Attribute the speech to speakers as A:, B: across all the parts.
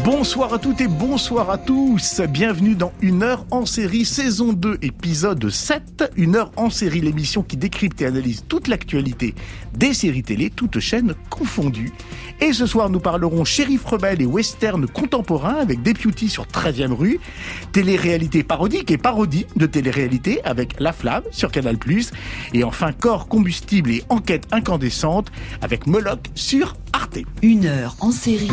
A: Bonsoir à toutes et bonsoir à tous. Bienvenue dans Une heure en série, saison 2, épisode 7. Une heure en série, l'émission qui décrypte et analyse toute l'actualité des séries télé, toutes chaînes confondues. Et ce soir, nous parlerons shérif rebelle et western contemporain avec Deputy sur 13e rue, télé-réalité parodique et parodie de télé-réalité avec La Flamme sur Canal+, et enfin Corps combustible et enquête incandescente avec Moloch sur Arte.
B: Une heure en série.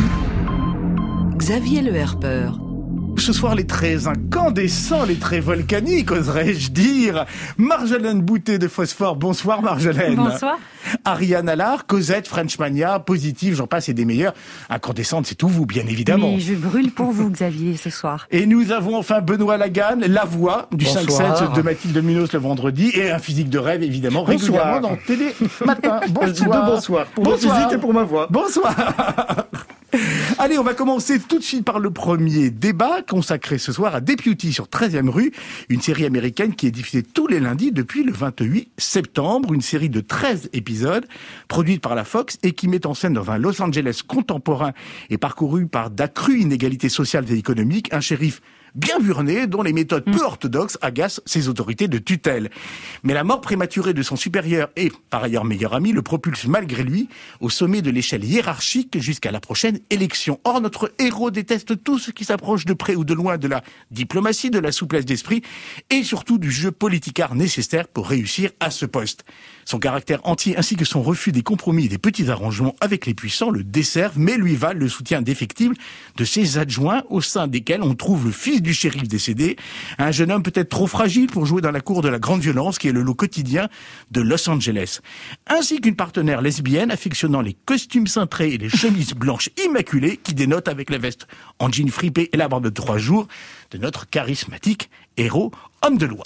B: Xavier Le Herper.
A: Ce soir, les traits incandescents, les traits volcaniques, oserais-je dire. Marjolaine Boutet de Phosphore. Bonsoir Marjolaine.
C: Bonsoir.
A: Ariane Allard, Cosette, Frenchmania, Positive, j'en passe et des meilleurs. Incandescente, c'est tout vous, bien évidemment.
C: Mais je brûle pour vous, Xavier, ce soir.
A: Et nous avons enfin Benoît Lagan, la voix du 5-7 de Mathilde Munoz le vendredi, et un physique de rêve, évidemment, régulièrement dans Télé Matin.
D: Bonsoir. Pour mon physique et pour ma voix.
A: Bonsoir. Allez, on va commencer tout de suite par le premier débat consacré ce soir à Deputy sur 13e rue, une série américaine qui est diffusée tous les lundis depuis le 28 septembre, une série de 13 épisodes produite par la Fox et qui met en scène dans un Los Angeles contemporain et parcouru par d'accrues inégalités sociales et économiques un shérif bien burné, dont les méthodes peu orthodoxes agacent ses autorités de tutelle. Mais la mort prématurée de son supérieur et, par ailleurs meilleur ami, le propulse malgré lui au sommet de l'échelle hiérarchique jusqu'à la prochaine élection. Or, notre héros déteste tout ce qui s'approche de près ou de loin de la diplomatie, de la souplesse d'esprit et surtout du jeu politicard nécessaire pour réussir à ce poste. Son caractère entier ainsi que son refus des compromis et des petits arrangements avec les puissants le desservent, mais lui valent le soutien indéfectible de ses adjoints au sein desquels on trouve le fils du shérif décédé, un jeune homme peut-être trop fragile pour jouer dans la cour de la grande violence qui est le lot quotidien de Los Angeles, ainsi qu'une partenaire lesbienne affectionnant les costumes cintrés et les chemises blanches immaculées qui dénotent avec la veste en jean fripé et la barbe de 3 jours de notre charismatique héros homme de loi.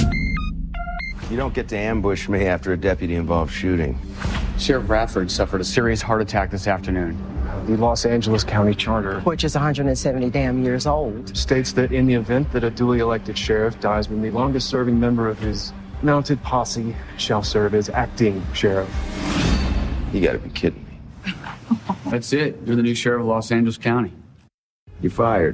E: You don't get to ambush me after a deputy-involved shooting.
F: Sheriff Radford suffered a serious heart attack this afternoon.
G: The Los Angeles County Charter,
H: which is 170 damn years old,
G: states that in the event that a duly elected sheriff dies, then the longest-serving member of his mounted posse shall serve as acting sheriff.
E: You gotta be kidding me.
F: That's it. You're the new sheriff of Los Angeles County.
E: You're fired.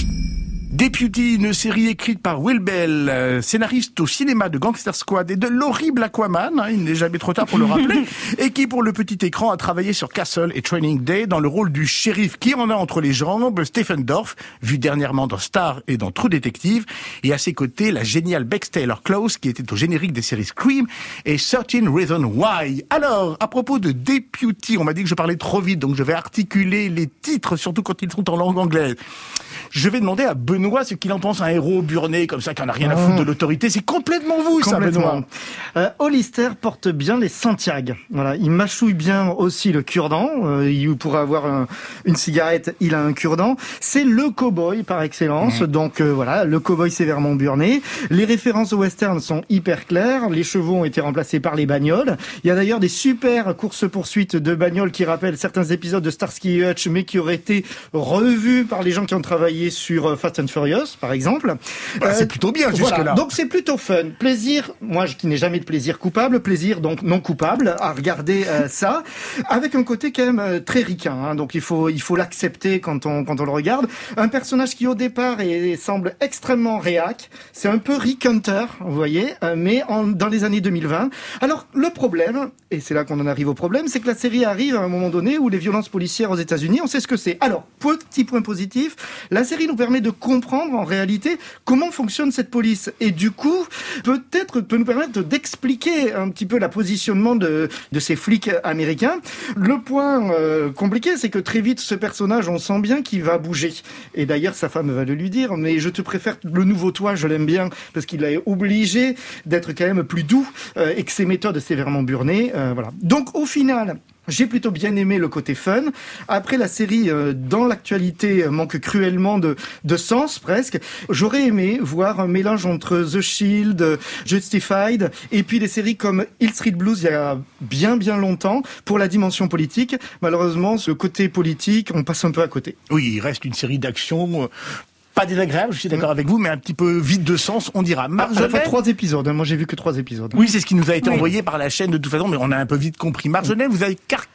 A: Deputy, une série écrite par Will Bell, scénariste au cinéma de Gangster Squad et de l'horrible Aquaman, il n'est jamais trop tard pour le rappeler, et qui pour le petit écran a travaillé sur Castle et Training Day dans le rôle du shérif qui en a entre les jambes, Stephen Dorff, vu dernièrement dans Star et dans True Detective, et à ses côtés la géniale Bex Taylor-Klaus qui était au générique des séries Scream et 13 Reasons Why. Alors, à propos de Deputy, on m'a dit que je parlais trop vite, donc je vais articuler les titres, surtout quand ils sont en langue anglaise. Je vais demander à Benoît ce qu'il en pense, un héros burné comme ça qui en a rien à foutre de l'autorité. C'est complètement vous, ça, Benoît.
D: Hollister porte bien les Santiago. Voilà, il mâchouille bien aussi le cure-dent. Il pourrait avoir une cigarette, il a un cure-dent. C'est le cow-boy par excellence. Donc voilà, le cow-boy sévèrement burné. Les références au western sont hyper claires. Les chevaux ont été remplacés par les bagnoles. Il y a d'ailleurs des super courses-poursuites de bagnoles qui rappellent certains épisodes de Starsky et Hutch, mais qui auraient été revus par les gens qui ont travaillé sur Fast and Furious, par exemple.
A: C'est plutôt bien jusque-là.
D: Voilà. Donc c'est plutôt fun. Plaisir, moi qui n'ai jamais de plaisir coupable, plaisir donc non coupable à regarder ça, avec un côté quand même très ricain. Hein. Donc il faut l'accepter quand on le regarde. Un personnage qui au départ semble extrêmement réac, c'est un peu Rick Hunter, vous voyez, mais dans les années 2020. Alors le problème, et c'est là qu'on en arrive au problème, c'est que la série arrive à un moment donné où les violences policières aux États-Unis, on sait ce que c'est. Alors petit point positif, la série nous permet de comprendre en réalité comment fonctionne cette police et du coup peut nous permettre d'expliquer un petit peu la positionnement de ces flics américains. Le point compliqué, c'est que très vite ce personnage, on sent bien qu'il va bouger et d'ailleurs sa femme va le lui dire, mais je te préfère le nouveau toi, je l'aime bien parce qu'il est obligé d'être quand même plus doux et que ses méthodes sévèrement burnées, voilà. Donc au final, j'ai plutôt bien aimé le côté fun. Après, la série, dans l'actualité, manque cruellement de sens, presque. J'aurais aimé voir un mélange entre The Shield, Justified, et puis des séries comme Hill Street Blues il y a bien longtemps, pour la dimension politique. Malheureusement, ce côté politique, on passe un peu à côté.
A: Oui, il reste une série d'actions pas désagréable, je suis d'accord avec vous, mais un petit peu vide de sens, on dira.
D: Marjolaine, 3 épisodes, moi j'ai vu que 3 épisodes.
A: Oui, c'est ce qui nous a été envoyé par la chaîne de toute façon, mais on a un peu vite compris. Marjolaine, vous avez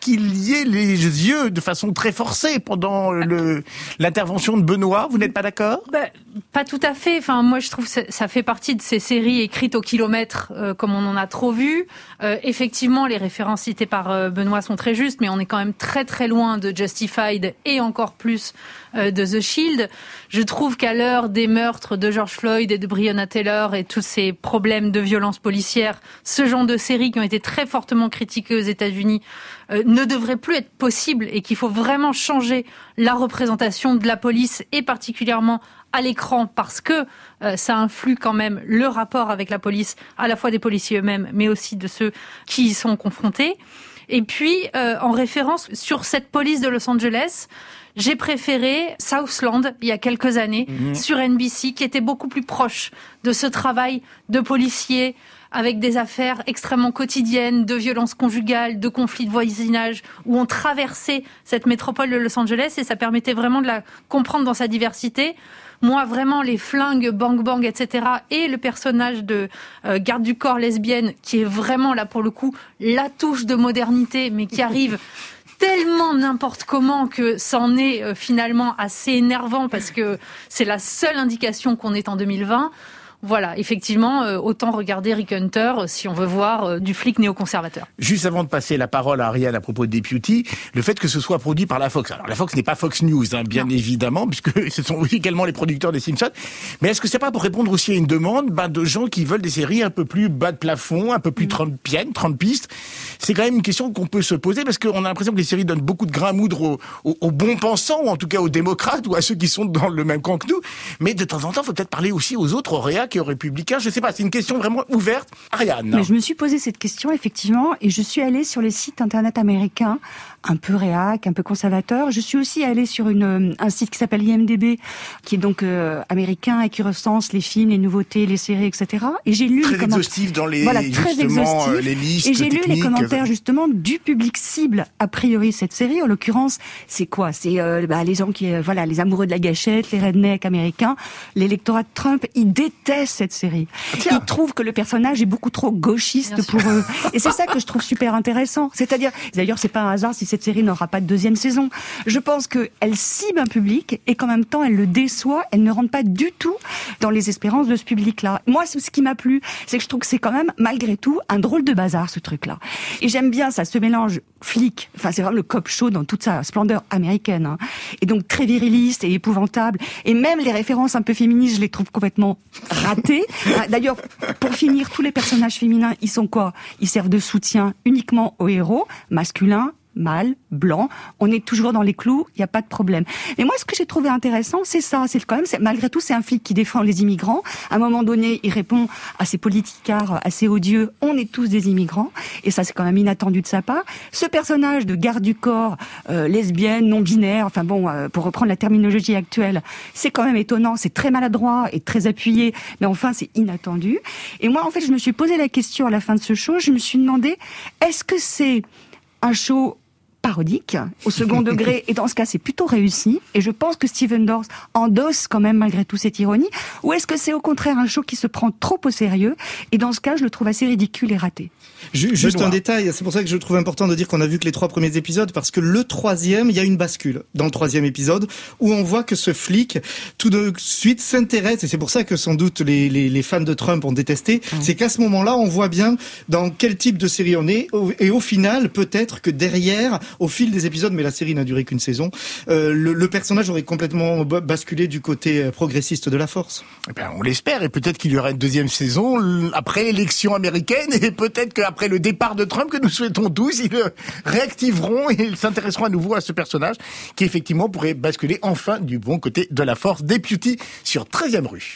C: Pas tout à fait. Enfin, moi, je trouve que ça fait partie de ces séries écrites au kilomètre, comme on en a trop vu. Effectivement, les références citées par Benoît sont très justes, mais on est quand même très très loin de Justified et encore plus de The Shield. Je trouve qu'à l'heure des meurtres de George Floyd et de Breonna Taylor et tous ces problèmes de violence policière, ce genre de séries qui ont été très fortement critiquées aux États-Unis ne devrait plus être possible et qu'il faut vraiment changer la représentation de la police et particulièrement à l'écran parce que ça influe quand même le rapport avec la police, à la fois des policiers eux-mêmes mais aussi de ceux qui y sont confrontés. Et puis, en référence sur cette police de Los Angeles, j'ai préféré Southland, il y a quelques années, sur NBC, qui était beaucoup plus proche de ce travail de policiers avec des affaires extrêmement quotidiennes, de violences conjugales, de conflits de voisinage, où on traversait cette métropole de Los Angeles et ça permettait vraiment de la comprendre dans sa diversité. Moi, vraiment, les flingues, bang bang, etc. et le personnage de garde du corps lesbienne, qui est vraiment, là, pour le coup, la touche de modernité, mais qui arrive tellement n'importe comment que c'en est finalement assez énervant parce que c'est la seule indication qu'on est en 2020. Voilà, effectivement, autant regarder Rick Hunter si on veut voir du flic néoconservateur.
A: Juste avant de passer la parole à Ariane à propos de Deputy, le fait que ce soit produit par la Fox. Alors la Fox n'est pas Fox News, bien évidemment, puisque ce sont également les producteurs des Simpsons. Mais est-ce que c'est pas pour répondre aussi à une demande de gens qui veulent des séries un peu plus bas de plafond, un peu plus trumpistes? C'est quand même une question qu'on peut se poser parce qu'on a l'impression que les séries donnent beaucoup de grain à moudre aux bons pensants, ou en tout cas aux démocrates, ou à ceux qui sont dans le même camp que nous. Mais de temps en temps, il faut peut-être parler aussi aux autres, aux réacs et aux républicains. Je sais pas, c'est une question vraiment ouverte. Ariane.
B: Mais je me suis posé cette question, effectivement, et je suis allée sur les sites internet américains, un peu réac, un peu conservateur. Je suis aussi allée sur un site qui s'appelle IMDb, qui est donc américain et qui recense les films, les nouveautés, les séries, etc. Et j'ai lu
A: très exhaustif dans les,
B: très exhaustif.
A: Les listes
B: et j'ai
A: techniques.
B: lu les commentaires justement du public cible, a priori, cette série. En l'occurrence, c'est quoi? C'est les gens qui, les amoureux de la gâchette, les rednecks américains, l'électorat de Trump. Ils détestent cette série. Ils trouvent que le personnage est beaucoup trop gauchiste pour eux. Et c'est ça que je trouve super intéressant. C'est-à-dire, d'ailleurs, c'est pas un hasard si cette série n'aura pas de deuxième saison. Je pense qu'elle cible un public et qu'en même temps, elle le déçoit. Elle ne rentre pas du tout dans les espérances de ce public-là. Moi, ce qui m'a plu, c'est que je trouve que c'est quand même, malgré tout, un drôle de bazar, ce truc-là. Et j'aime bien ça, ce mélange flic. Enfin, c'est vraiment le cop show dans toute sa splendeur américaine. Hein. Et donc, très viriliste et épouvantable. Et même les références un peu féministes, je les trouve complètement ratées. D'ailleurs, pour finir, tous les personnages féminins, ils sont quoi? Ils servent de soutien uniquement aux héros, masculins, mâle, blanc, on est toujours dans les clous, il n'y a pas de problème. Mais moi, ce que j'ai trouvé intéressant, c'est ça, malgré tout, c'est un flic qui défend les immigrants. À un moment donné, il répond à ces politicards assez odieux, on est tous des immigrants, et ça, c'est quand même inattendu de sa part. Ce personnage de garde du corps, lesbienne, non-binaire, pour reprendre la terminologie actuelle, c'est quand même étonnant, c'est très maladroit et très appuyé, mais enfin, c'est inattendu. Et moi, en fait, je me suis posé la question à la fin de ce show, je me suis demandé, est-ce que c'est un show parodique, au second degré, et dans ce cas, c'est plutôt réussi, et je pense que Stephen Dorff endosse quand même malgré tout cette ironie, ou est-ce que c'est au contraire un show qui se prend trop au sérieux, et dans ce cas, je le trouve assez ridicule et raté.
D: Juste un détail, c'est pour ça que je trouve important de dire qu'on a vu que les 3 premiers épisodes, parce que le 3e, il y a une bascule dans le 3e épisode, où on voit que ce flic, tout de suite, s'intéresse, et c'est pour ça que sans doute les fans de Trump ont détesté, c'est qu'à ce moment-là, on voit bien dans quel type de série on est, et au final, peut-être que derrière, au fil des épisodes, mais la série n'a duré qu'une saison, le personnage aurait complètement basculé du côté progressiste de la force.
A: Eh bien, on l'espère, et peut-être qu'il y aura une deuxième saison après l'élection américaine, et peut-être qu'après le départ de Trump, que nous souhaitons tous, ils réactiveront et ils s'intéresseront à nouveau à ce personnage qui effectivement pourrait basculer enfin du bon côté de la force. Deputy sur 13e rue.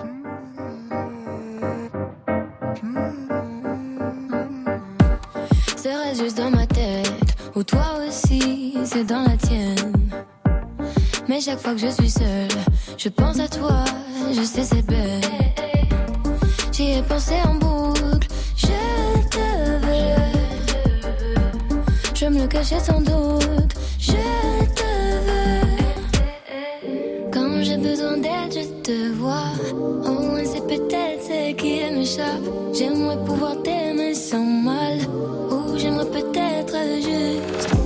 I: Ça reste juste dans ma tête, ou toi aussi, c'est dans la tienne. Mais chaque fois que je suis seule, je pense à toi, je sais c'est bête. J'y ai pensé en boucle, je te veux. Je me le cachais sans doute, je te veux. Quand j'ai besoin d'aide, je te vois. Oh, c'est peut-être ce qui m'échappe. J'aimerais pouvoir t'aimer sans mal. Ou j'aimerais peut-être juste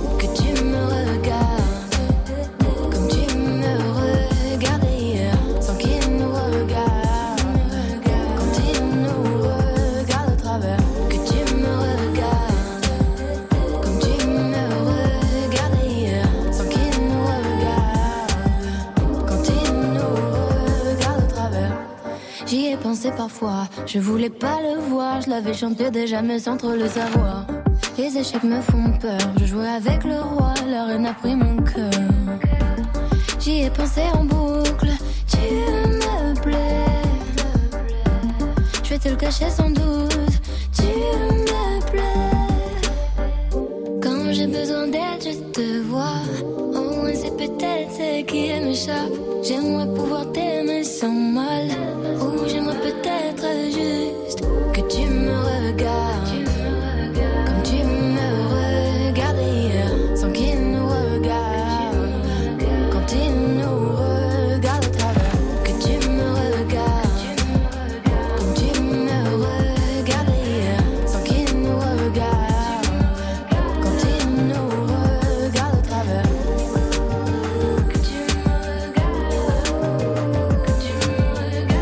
I: parfois. Je voulais pas le voir, je l'avais chanté déjà mais sans trop le savoir. Les échecs me font peur, je jouais avec le roi, la reine a pris mon cœur. J'y ai pensé en boucle, tu me plais. Je vais te le cacher sans doute, tu me plais. Quand j'ai besoin d'aide, je te vois. Au moins c'est peut-être ce qui m'échappe. J'aimerais pouvoir t'aimer sans mal. Ou j'aimerais peut-être juste que tu me regardes comme tu me regardais hier, sans qu'il nous regarde. Quand il nous regarde au travers, que tu me regardes comme tu me regardais hier, sans qu'il nous regarde. Quand il nous regarde au travers, que tu me regardes, que tu me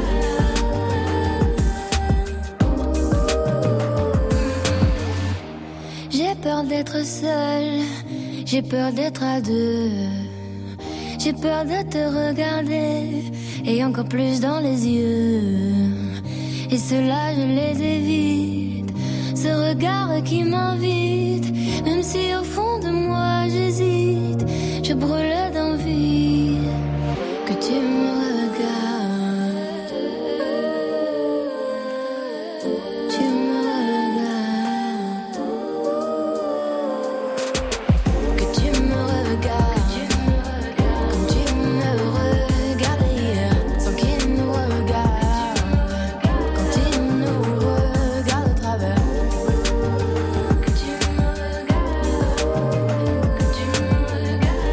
I: regardes. J'ai peur d'être seule, j'ai peur d'être à deux. J'ai peur de te regarder et encore plus dans les yeux. Et cela je les évite, ce regard qui m'invite. Même si au fond de moi j'hésite, je brûle d'envie que tu me regardes. Tu me regardes. Que tu me regardes. Comme tu me regardais hier, sans qu'il nous regarde. Quand il nous regarde au travers. Que tu me regardes. Que tu me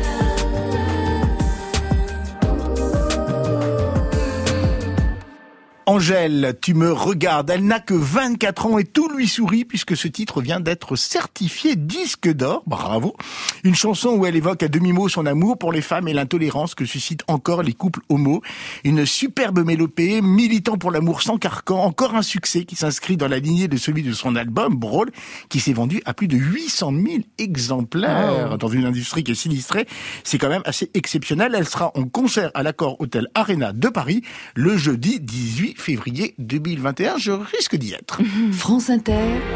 A: Angèle, tu me regardes, elle n'a que 24 ans et tout lui sourit puisque ce titre vient d'être certifié disque d'or. Bravo. Une chanson où elle évoque à demi-mot son amour pour les femmes et l'intolérance que suscitent encore les couples homos. Une superbe mélopée, militant pour l'amour sans carcan, encore un succès qui s'inscrit dans la lignée de celui de son album Brawl, qui s'est vendu à plus de 800 000 exemplaires dans une industrie qui est sinistrée. C'est quand même assez exceptionnel. Elle sera en concert à l'Accor Hotel Arena de Paris le jeudi 18 février 2021. Je risque d'y être.
J: France Inter.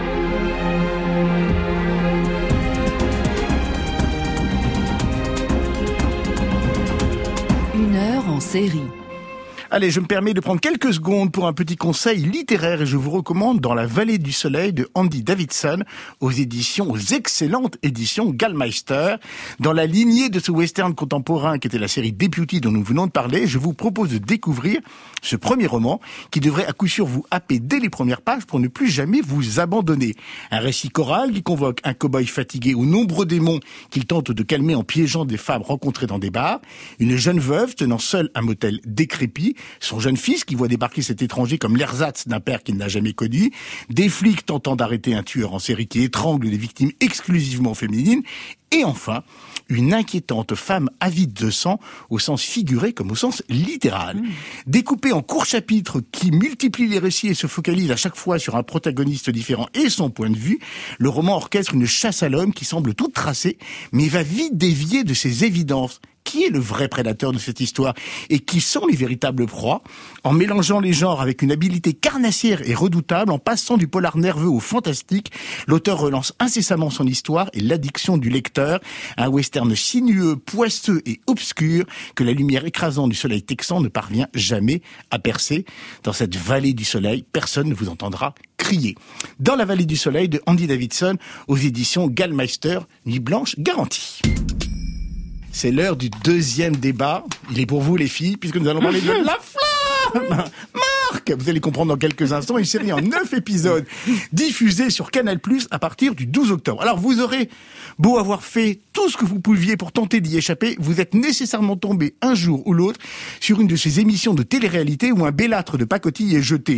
J: Une heure en série.
A: Allez, je me permets de prendre quelques secondes pour un petit conseil littéraire et je vous recommande Dans la vallée du soleil de Andy Davidson aux excellentes éditions Gallmeister. Dans la lignée de ce western contemporain qui était la série Deputy dont nous venons de parler, je vous propose de découvrir ce premier roman qui devrait à coup sûr vous happer dès les premières pages pour ne plus jamais vous abandonner. Un récit choral qui convoque un cow-boy fatigué aux nombreux démons qu'il tente de calmer en piégeant des femmes rencontrées dans des bars, une jeune veuve tenant seule un motel décrépit, son jeune fils qui voit débarquer cet étranger comme l'ersatz d'un père qu'il n'a jamais connu, des flics tentant d'arrêter un tueur en série qui étrangle des victimes exclusivement féminines, et enfin, une inquiétante femme avide de sang, au sens figuré comme au sens littéral. Découpé en courts chapitres qui multiplient les récits et se focalisent à chaque fois sur un protagoniste différent et son point de vue, le roman orchestre une chasse à l'homme qui semble toute tracée, mais va vite dévier de ses évidences. Qui est le vrai prédateur de cette histoire et qui sont les véritables proies? En mélangeant les genres avec une habileté carnassière et redoutable, en passant du polar nerveux au fantastique, l'auteur relance incessamment son histoire et l'addiction du lecteur. Un western sinueux, poisseux et obscur que la lumière écrasante du soleil texan ne parvient jamais à percer. Dans cette vallée du soleil, personne ne vous entendra crier. Dans la vallée du soleil de Andy Davidson aux éditions Gallmeister, Nuit blanche garantie. C'est l'heure du deuxième débat. Il est pour vous, les filles, puisque nous allons parler de La Flamme. Marc, vous allez comprendre dans quelques instants, une série en 9 épisodes diffusée sur Canal+ à partir du 12 octobre. Alors, vous aurez beau avoir fait tout ce que vous pouviez pour tenter d'y échapper, vous êtes nécessairement tombé un jour ou l'autre sur une de ces émissions de télé-réalité où un bellâtre de pacotille est jeté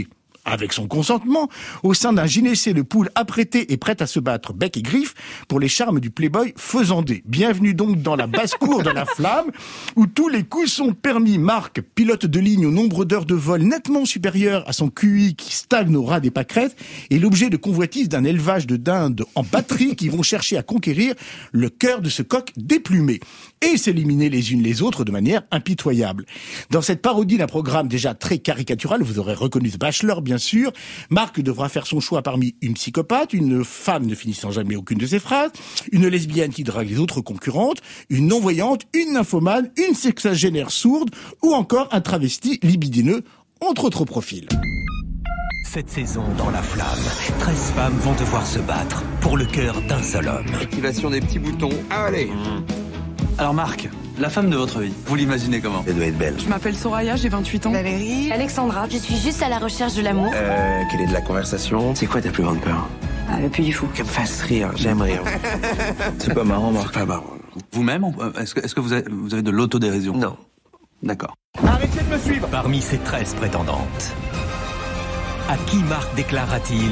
A: avec son consentement, au sein d'un gynécée de poules apprêtées et prêtes à se battre bec et griffe pour les charmes du playboy faisandé. Bienvenue donc dans la basse-cour de la Flamme, où tous les coups sont permis. Marc, pilote de ligne au nombre d'heures de vol nettement supérieur à son QI qui stagne au ras des pâquerettes, est l'objet de convoitise d'un élevage de dindes en batterie qui vont chercher à conquérir le cœur de ce coq déplumé et s'éliminer les unes les autres de manière impitoyable. Dans cette parodie d'un programme déjà très caricatural, vous aurez reconnu The Bachelor bien sûr, Marc devra faire son choix parmi une psychopathe, une femme ne finissant jamais aucune de ses phrases, une lesbienne qui drague les autres concurrentes, une non-voyante, une nymphomane, une sexagénaire sourde ou encore un travesti libidineux, entre autres profils.
K: Cette saison, dans la Flamme, 13 femmes vont devoir se battre pour le cœur d'un seul homme.
L: Activation des petits boutons. Allez.
M: Alors Marc, la femme de votre vie, vous l'imaginez comment?
L: Elle doit être belle.
N: Je m'appelle Soraya, j'ai 28 ans.
O: Valérie.
P: Alexandra, je suis juste à la recherche de l'amour.
L: Quelle est de la conversation? C'est quoi ta plus grande peur?
P: Le Puy du Fou.
L: Qu'elle me fasse rire, j'aime rire.
M: C'est pas marrant, Marc.
L: C'est pas marrant.
M: Vous-même, est-ce que vous avez de l'autodérision?
L: Non.
M: D'accord.
K: Arrêtez de me suivre. Parmi ces 13 prétendantes, à qui Marc déclarera-t-il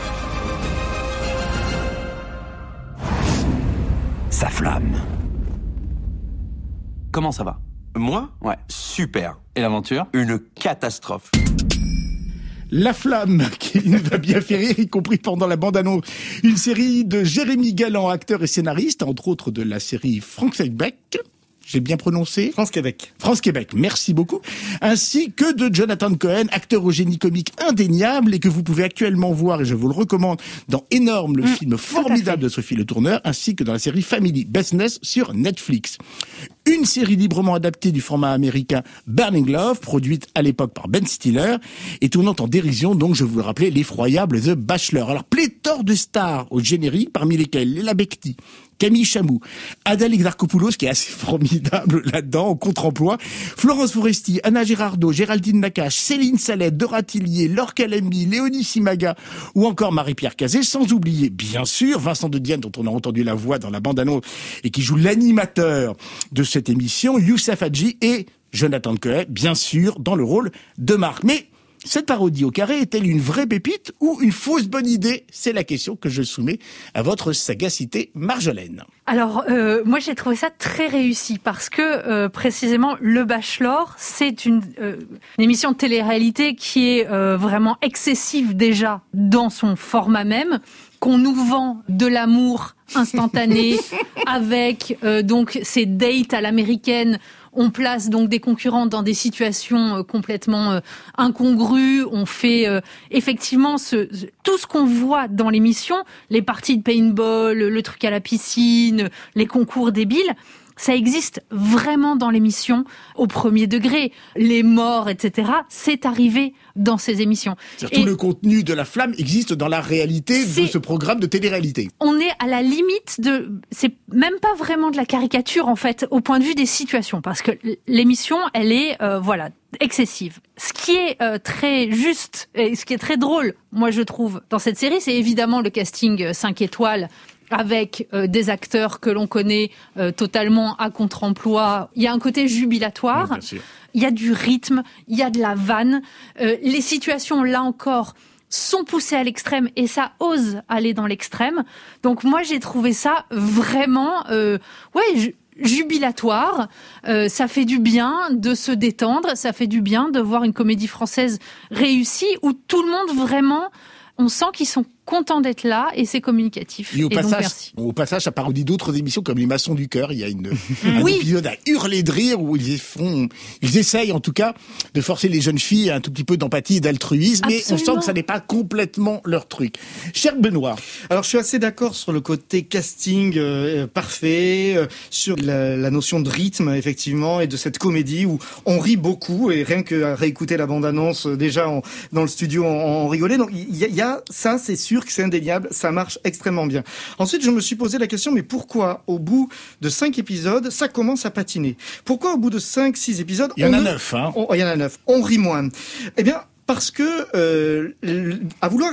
K: sa flamme?
M: Comment ça va?
L: Moi?
M: Ouais.
L: Super.
M: Et l'aventure?
L: Une catastrophe.
A: La Flamme, qui nous a bien fait rire, y compris pendant la bande-annonce. Une série de Jérémy Galland, acteur et scénariste, entre autres de la série France-Québec. J'ai bien prononcé?
D: France-Québec.
A: France-Québec, merci beaucoup. Ainsi que de Jonathan Cohen, acteur au génie comique indéniable et que vous pouvez actuellement voir, et je vous le recommande, dans Énorme, le film formidable de Sophie Le Tourneur, ainsi que dans la série Family Business sur Netflix. Une série librement adaptée du format américain Burning Love, produite à l'époque par Ben Stiller, et tournant en dérision, donc, je vous le rappelais, l'effroyable The Bachelor. Alors, pléthore de stars au générique, parmi lesquels Léla Becti, Camille Chamou, Adèle Exarchopoulos, qui est assez formidable là-dedans, en contre-emploi, Florence Foresti, Anna Girardot, Géraldine Nakache, Céline Salette, Dora Tillier, Laure Calamy, Léonie Simaga, ou encore Marie-Pierre Cazet, sans oublier, bien sûr, Vincent de Dienne, dont on a entendu la voix dans la bande-annonce, et qui joue l'animateur de cette émission, Youssef Hadji et Jonathan Cohen, bien sûr, dans le rôle de Marc. Mais cette parodie au carré est-elle une vraie pépite ou une fausse bonne idée? C'est la question que je soumets à votre sagacité, Marjolaine.
C: Alors, moi j'ai trouvé ça très réussi parce que précisément Le Bachelor, c'est une émission de télé-réalité qui est vraiment excessive déjà dans son format même, qu'on nous vend de l'amour instantané avec donc ces dates à l'américaine. On place donc des concurrents dans des situations complètement incongrues. On fait effectivement tout ce qu'on voit dans l'émission, les parties de paintball, le truc à la piscine, les concours débiles. Ça existe vraiment dans l'émission au premier degré. Les morts, etc., c'est arrivé dans ces émissions.
A: Tout le contenu de La Flamme existe dans la réalité de ce programme de télé-réalité.
C: On est à la limite c'est même pas vraiment de la caricature, en fait, au point de vue des situations. Parce que l'émission, elle est, excessive. Ce qui est très juste et ce qui est très drôle, moi je trouve, dans cette série, c'est évidemment le casting 5 étoiles avec des acteurs que l'on connaît totalement à contre-emploi. Il y a un côté jubilatoire,
A: bien sûr.
C: Il y a du rythme, il y a de la vanne. Les situations, là encore, sont poussées à l'extrême et ça ose aller dans l'extrême. Donc moi, j'ai trouvé ça vraiment jubilatoire. Ça fait du bien de se détendre, ça fait du bien de voir une comédie française réussie où tout le monde vraiment, on sent qu'ils sont contents d'être là et c'est communicatif.
A: Et
C: merci.
A: Au passage, ça parodie d'autres émissions comme Les Maçons du Cœur. Il y a un épisode à hurler de rire où ils essayent en tout cas de forcer les jeunes filles à un tout petit peu d'empathie et d'altruisme. Mais on sent que ça n'est pas complètement leur truc. Cher Benoît.
D: Alors je suis assez d'accord sur le côté casting parfait, sur la notion de rythme effectivement et de cette comédie où on rit beaucoup et rien que à réécouter la bande-annonce déjà dans le studio on rigolait. Donc il y a ça, c'est sûr que c'est indéniable, ça marche extrêmement bien. Ensuite, je me suis posé la question, mais pourquoi, au bout de 5 épisodes, ça commence à patiner? Pourquoi, au bout de 5-6 épisodes...
A: Il y en a 9, hein.
D: Il y en a 9. On rit moins. Eh bien, parce que, à vouloir être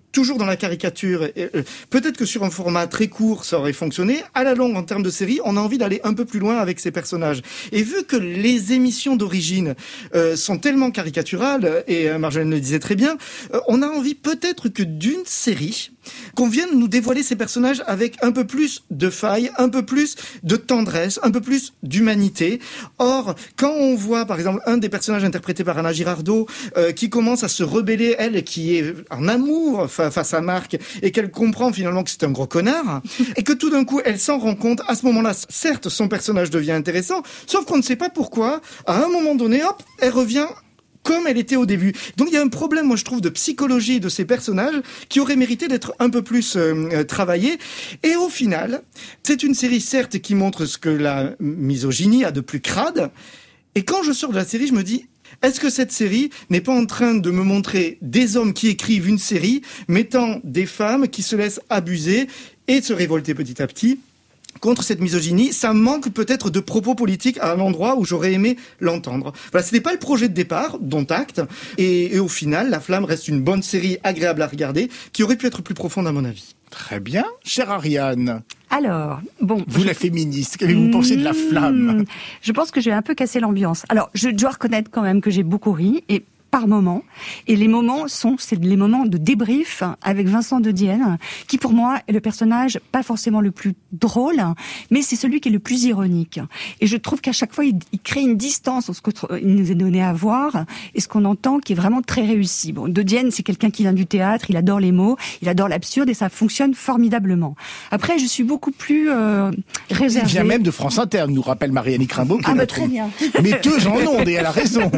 D: toujours dans la caricature. Peut-être que sur un format très court, ça aurait fonctionné. À la longue, en termes de série, on a envie d'aller un peu plus loin avec ces personnages. Et vu que les émissions d'origine sont tellement caricaturales, et Marjolaine le disait très bien, on a envie peut-être que d'une série, qu'on vienne nous dévoiler ces personnages avec un peu plus de failles, un peu plus de tendresse, un peu plus d'humanité. Or, quand on voit, par exemple, un des personnages interprétés par Anna Girardot, qui commence à se rebeller, elle, qui est en amour face à Marc, et qu'elle comprend finalement que c'est un gros connard, et que tout d'un coup, elle s'en rend compte, à ce moment-là, certes, son personnage devient intéressant, sauf qu'on ne sait pas pourquoi, à un moment donné, hop, elle revient comme elle était au début. Donc il y a un problème, moi je trouve, de psychologie de ces personnages qui aurait mérité d'être un peu plus travaillé. Et au final, c'est une série certes qui montre ce que la misogynie a de plus crade. Et quand je sors de la série, je me dis, est-ce que cette série n'est pas en train de me montrer des hommes qui écrivent une série mettant des femmes qui se laissent abuser et se révolter petit à petit contre cette misogynie? Ça manque peut-être de propos politiques à un endroit où j'aurais aimé l'entendre. Voilà, c'était pas le projet de départ, dont acte. Et au final, La Flamme reste une bonne série agréable à regarder, qui aurait pu être plus profonde à mon avis.
A: Très bien. Chère Ariane.
B: Alors, bon.
A: Vous, la féministe, qu'avez-vous pensé de La Flamme?
B: Je pense que j'ai un peu cassé l'ambiance. Alors, je dois reconnaître quand même que j'ai beaucoup ri, et par moment. Et les moments c'est les moments de débrief avec Vincent De Dienne, qui pour moi est le personnage pas forcément le plus drôle, mais c'est celui qui est le plus ironique. Et je trouve qu'à chaque fois, il crée une distance entre ce qu'il nous est donné à voir et ce qu'on entend, qui est vraiment très réussi. Bon, De Dienne, c'est quelqu'un qui vient du théâtre, il adore les mots, il adore l'absurde, et ça fonctionne formidablement. Après, je suis beaucoup plus réservée.
A: Il vient même de France Inter, nous rappelle Marianne Crimbaud.
B: Très bien.
A: Metteuse en ondes, et elle a raison.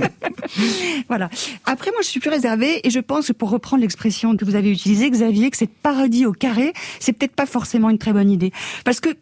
B: Voilà. Après, moi, je suis plus réservée, et je pense que, pour reprendre l'expression que vous avez utilisée, Xavier, que cette parodie au carré, c'est peut-être pas forcément une très bonne idée. Parce que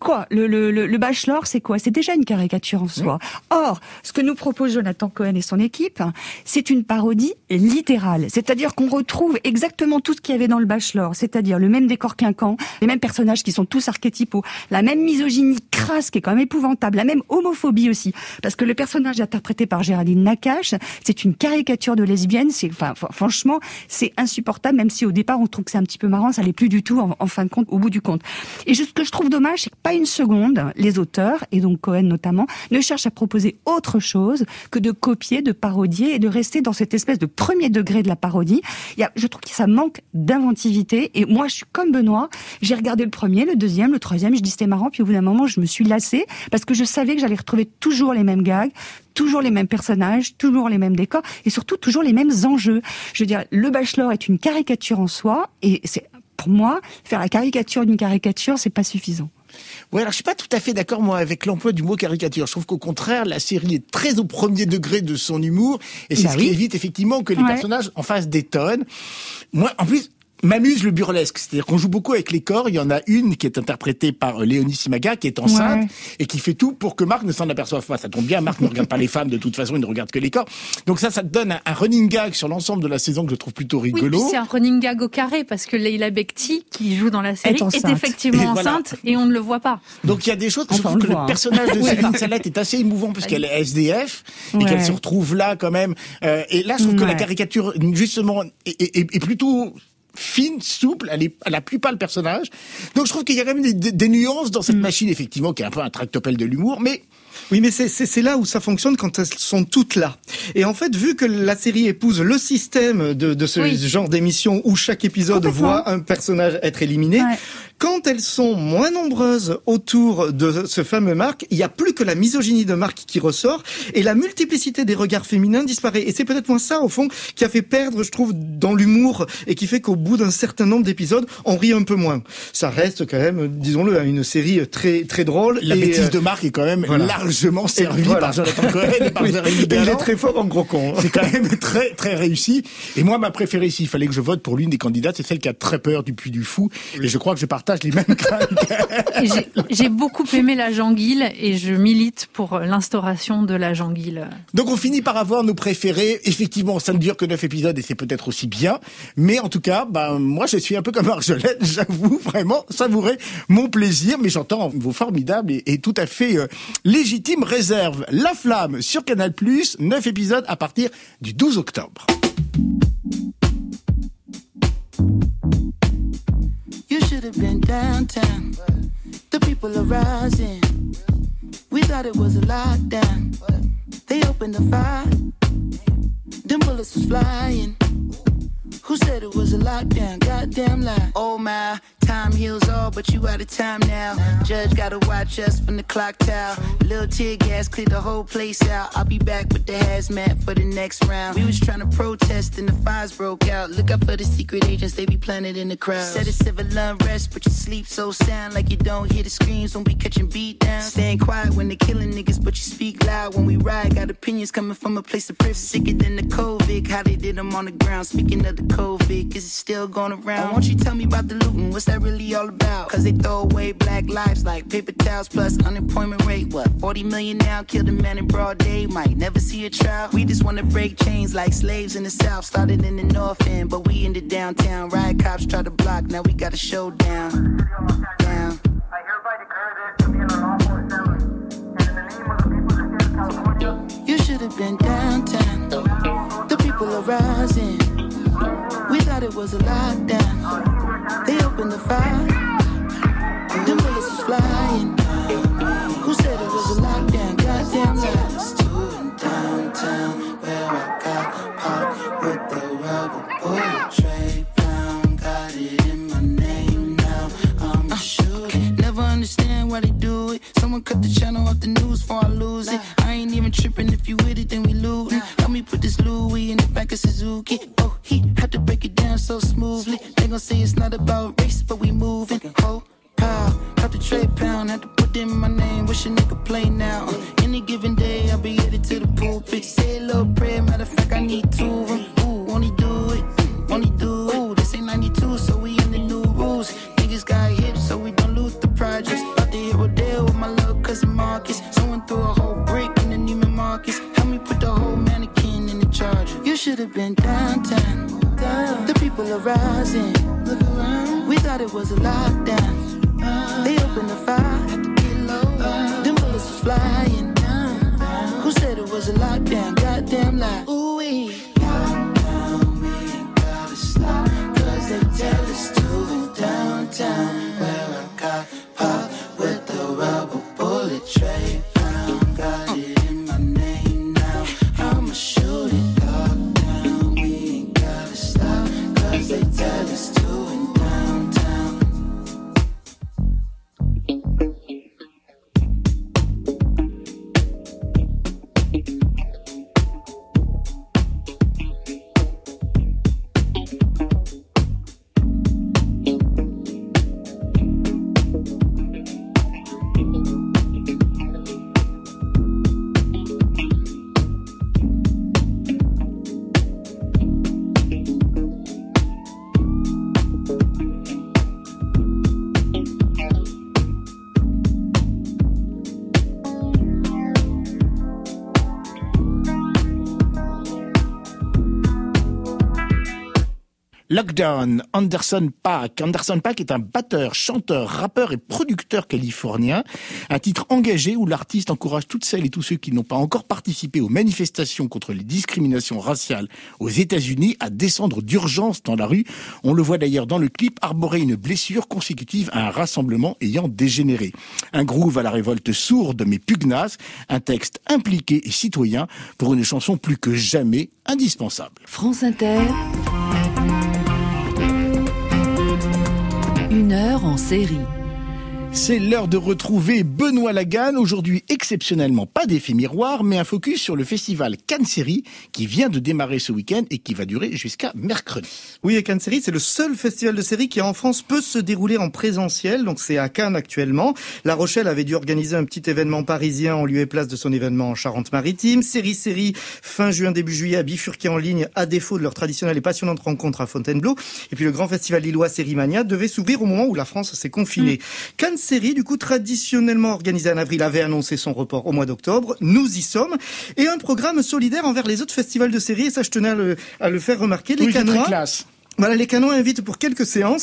B: le Bachelor, c'est quoi? C'est déjà une caricature en soi. Or, ce que nous propose Jonathan Cohen et son équipe, c'est une parodie littérale. C'est-à-dire qu'on retrouve exactement tout ce qu'il y avait dans le Bachelor. C'est-à-dire le même décor clinquant, les mêmes personnages qui sont tous archétypaux, la même misogynie crasse qui est quand même épouvantable, la même homophobie aussi. Parce que le personnage interprété par Géraldine Nakache, c'est une caricature de lesbienne. Franchement, c'est insupportable, même si au départ on trouve que c'est un petit peu marrant, ça l'est plus du tout en fin de compte, au bout du compte. Et ce que je trouve dommage, c'est que pas une seconde, les auteurs, et donc Cohen notamment, ne cherchent à proposer autre chose que de copier, de parodier et de rester dans cette espèce de premier degré de la parodie. Je trouve que ça manque d'inventivité, et moi je suis comme Benoît, j'ai regardé le premier, le deuxième, le troisième, je dis c'était marrant, puis au bout d'un moment je me suis lassée, parce que je savais que j'allais retrouver toujours les mêmes gags, toujours les mêmes personnages, toujours les mêmes décors, et surtout toujours les mêmes enjeux. Je veux dire, le Bachelor est une caricature en soi, et pour moi, faire la caricature d'une caricature, c'est pas suffisant.
A: Ouais, alors je suis pas tout à fait d'accord, moi, avec l'emploi du mot caricature. Je trouve qu'au contraire, la série est très au premier degré de son humour, et c'est ce qui évite effectivement que les personnages en face détonnent. Moi, en plus, m'amuse le burlesque, c'est-à-dire qu'on joue beaucoup avec les corps. Il y en a une qui est interprétée par Léonie Simaga, qui est enceinte et qui fait tout pour que Marc ne s'en aperçoive pas. Ça tombe bien, Marc ne regarde pas les femmes de toute façon, il ne regarde que les corps. Donc ça te donne un running gag sur l'ensemble de la saison que je trouve plutôt rigolo.
C: Oui, c'est un running gag au carré, parce que Leila Bekti, qui joue dans la série, est effectivement enceinte et on ne le voit pas.
A: Donc il y a des choses, je trouve que le personnage de Céline Salette est assez émouvant, puisqu'elle est SDF et qu'elle se retrouve là quand même. Et là, je trouve que la caricature, justement, est plutôt fine, souple, elle appuie pas le personnage. Donc je trouve qu'il y a quand même des nuances dans cette machine, effectivement, qui est un peu un tractopelle de l'humour, mais...
D: Oui, mais c'est là où ça fonctionne, quand elles sont toutes là. Et en fait, vu que la série épouse le système de ce genre d'émission où chaque épisode voit un personnage être éliminé, quand elles sont moins nombreuses autour de ce fameux Marc, il n'y a plus que la misogynie de Marc qui ressort, et la multiplicité des regards féminins disparaît. Et c'est peut-être moins ça, au fond, qui a fait perdre, je trouve, dans l'humour, et qui fait qu'au bout d'un certain nombre d'épisodes, on rit un peu moins. Ça reste quand même, disons-le, une série très, très drôle.
A: La bêtise de Marc est quand même largement servie par Jonathan Cohen et par Jérémy Galland.
D: Il est très fort en gros con.
A: C'est quand même très, très réussi. Et moi, ma préférée, s'il fallait que je vote pour l'une des candidates, c'est celle qui a très peur du Puy du Fou. Et je crois que je partage les mêmes craintes.
C: J'ai beaucoup aimé la Janguille, et je milite pour l'instauration de la Janguille.
A: Donc on finit par avoir nos préférés. Effectivement, ça ne dure que 9 épisodes et c'est peut-être aussi bien. Mais en tout cas, moi je suis un peu comme Marjolaine, j'avoue vraiment savourer mon plaisir. Mais j'entends vos formidables et tout à fait légitimes réserves. La Flamme sur Canal+, 9 épisodes à partir du 12 octobre.
N: have been downtown. The people are rising. We thought it was a lockdown. They opened the fire. Them bullets was flying. Who said it was a lockdown? Goddamn lie. Oh my, time heals all, but you out of time now. Judge gotta watch us from the clock tower. Little tear gas cleared the whole place out. I'll be back with the hazmat for the next round. We was trying to protest and the fires broke out. Look out for the secret agents, they be planted in the crowd. Said it's civil unrest, but you sleep so sound like you don't hear the screams when we catching beat down. Staying quiet when they killing niggas, but you speak loud when we ride. Got opinions coming from a place of privilege. Sicker than the COVID, how they did them on the ground. Speaking of the COVID, is it still going around? Won't you tell me about the looting? What's that really all about? Cause they throw away black lives like paper towels plus unemployment rate. What, 40 million now? Killed a man in broad day. Might never see a trial. We just wanna break chains like slaves in the south. Started in the north end, but we in the downtown. Riot cops try to block, now we got a showdown. Down. I hereby declare this to be an unlawful assembly. And in the name of the people of the state of California. You should have been downtown. The people are rising. We thought it was a lockdown. They opened the fire. Them bullets was flying. Who said it was a lockdown? Goddamn lies. Downtown, where I got popped with the rubber bullet. Trey Brown got it in my name now. I'm a shooter. Never understand why they do it. Someone cut the channel off the news before I lose it. I ain't even tripping. If you with it, then we lootin'. Let me put this Louis in the back of Suzuki. Oh, he had to break it down so smoothly. They gon' say it's not about race, but we moving. Oh, pow, got the Trey Pound, had to put in my name. Wish a nigga play now. Any given day, I'll be headed to the pulpit. Say a little prayer, matter of fact, I need two of them. Ooh, only do it, only do it. Ooh, this ain't 92, so we in the new rules. Niggas got hips, so we don't lose the projects. About to hit Rodale with my little cousin Marcus. Someone threw a whole brick in the Neiman Marcus. Help me put the whole mannequin in the charger. You should have been downtown. The people are rising. Look around. We thought it was a lockdown. They opened the fire. Them bullets was flying. Who said it was a lockdown? Goddamn lie. Ooh-wee. Downtown, we ain't gotta stop. Cause they tell us to downtown. Where I got popped with the rubber bullet. Trey Brown got it in my name now. I'ma shoot it all down. We ain't gotta stop. Cause they tell us to downtown.
A: Lockdown, Anderson .Paak. Anderson .Paak est un batteur, chanteur, rappeur et producteur californien. Un titre engagé où l'artiste encourage toutes celles et tous ceux qui n'ont pas encore participé aux manifestations contre les discriminations raciales aux États-Unis à descendre d'urgence dans la rue. On le voit d'ailleurs dans le clip arborer une blessure consécutive à un rassemblement ayant dégénéré. Un groove à la révolte sourde mais pugnace, un texte impliqué et citoyen pour une chanson plus que jamais indispensable.
J: France Inter. Une heure en série.
A: C'est l'heure de retrouver Benoît Laganne. Aujourd'hui, exceptionnellement, pas d'effet miroir, mais un focus sur le festival Cannes Série qui vient de démarrer ce week-end et qui va durer jusqu'à mercredi.
D: Oui, et Cannes Série, c'est le seul festival de série qui en France peut se dérouler en présentiel. Donc c'est à Cannes actuellement. La Rochelle avait dû organiser un petit événement parisien en lieu et place de son événement en Charente-Maritime. Série, fin juin, début juillet, a bifurqué en ligne à défaut de leur traditionnelle et passionnante rencontre à Fontainebleau. Et puis le grand festival lillois Sérimania devait s'ouvrir au moment où la France s'est confinée. Cannes Série, du coup, traditionnellement organisée en avril, avait annoncé son report au mois d'octobre. Nous y sommes. Et un programme solidaire envers les autres festivals de série. Et ça, je tenais à le faire remarquer. Les Cannois,
A: très classe.
D: Voilà, les Cannois invitent pour quelques séances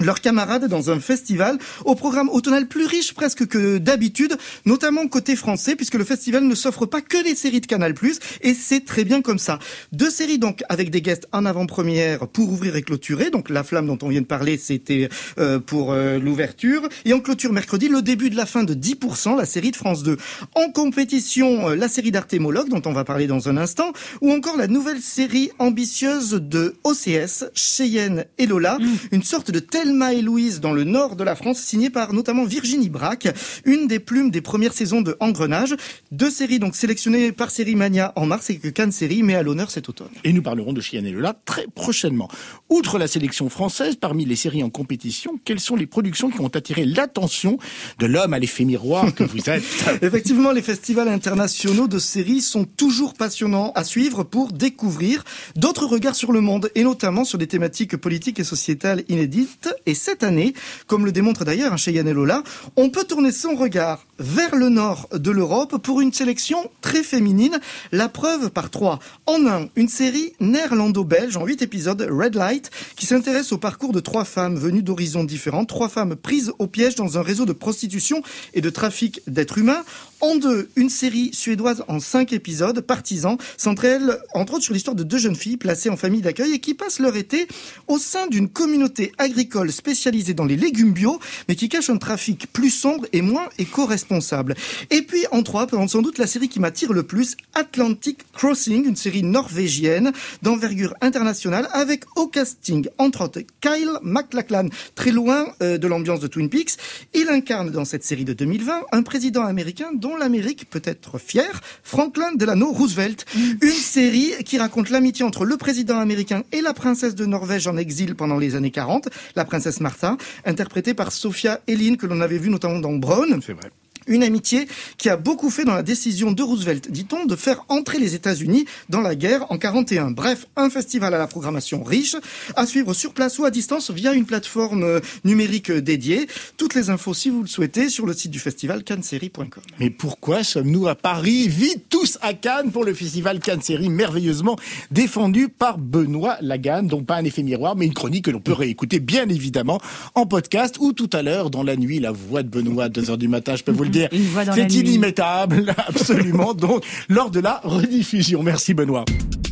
D: leurs camarades dans un festival au programme automnal plus riche presque que d'habitude, notamment côté français, puisque le festival ne s'offre pas que des séries de Canal+, et c'est très bien comme ça. 2 séries donc avec des guests en avant-première pour ouvrir et clôturer, donc La Flamme dont on vient de parler, c'était pour l'ouverture, et en clôture mercredi, le début de la fin de 10%, la série de France 2. En compétition, la série d'Arte Moloch, dont on va parler dans un instant, ou encore la nouvelle série ambitieuse de OCS, Cheyenne et Lola, une sorte de Thelma et Louise dans le nord de la France, signée par notamment Virginie Braque, une des plumes des premières saisons de Engrenage. 2 séries donc sélectionnées par Série Mania en mars et que Cannes Série met à l'honneur cet automne.
A: Et nous parlerons de Cheyenne et Lola très prochainement. Outre la sélection française, parmi les séries en compétition, quelles sont les productions qui ont attiré l'attention de l'homme à l'effet miroir que vous êtes?
D: Effectivement, les festivals internationaux de séries sont toujours passionnants à suivre pour découvrir d'autres regards sur le monde et notamment sur des thématiques politiques et sociétales inédites. Et cette année, comme le démontre d'ailleurs Cheyenne et Lola, on peut tourner son regard vers le nord de l'Europe pour une sélection très féminine. La preuve par 3. En 1, une série néerlando-belge en 8 épisodes, Red Light, qui s'intéresse au parcours de 3 femmes venues d'horizons différents, 3 femmes prises au piège dans un réseau de prostitution et de trafic d'êtres humains. En 2, une série suédoise en 5 épisodes, Partisans, centrée elle, entre autres sur l'histoire de 2 jeunes filles placées en famille d'accueil et qui passent leur été au sein d'une communauté agricole spécialisée dans les légumes bio, mais qui cache un trafic plus sombre et moins éco-responsable. Et puis en 3, sans doute la série qui m'attire le plus, Atlantic Crossing, une série norvégienne d'envergure internationale avec au casting, entre autres, Kyle MacLachlan, très loin de l'ambiance de Twin Peaks. Il incarne dans cette série de 2020 un président américain dont l'Amérique peut être fière, Franklin Delano Roosevelt. Une série qui raconte l'amitié entre le président américain et la princesse de Norvège en exil pendant les années 40, la princesse Martha, interprétée par Sophia Elin, que l'on avait vu notamment dans Brown.
A: C'est vrai.
D: Une amitié qui a beaucoup fait dans la décision de Roosevelt, dit-on, de faire entrer les États-Unis dans la guerre en 41. Bref, un festival à la programmation riche, à suivre sur place ou à distance via une plateforme numérique dédiée. Toutes les infos, si vous le souhaitez, sur le site du festival cannesserie.com.
A: Mais pourquoi sommes-nous à Paris? Vite tous à Cannes pour le festival Cannes Série, merveilleusement défendu par Benoît Laganne, donc pas un effet miroir, mais une chronique que l'on peut réécouter bien évidemment en podcast ou tout à l'heure dans la nuit, la voix de Benoît à 2h du matin, je peux vous le dire, c'est inimitable, absolument, donc lors de la rediffusion. Merci Benoît.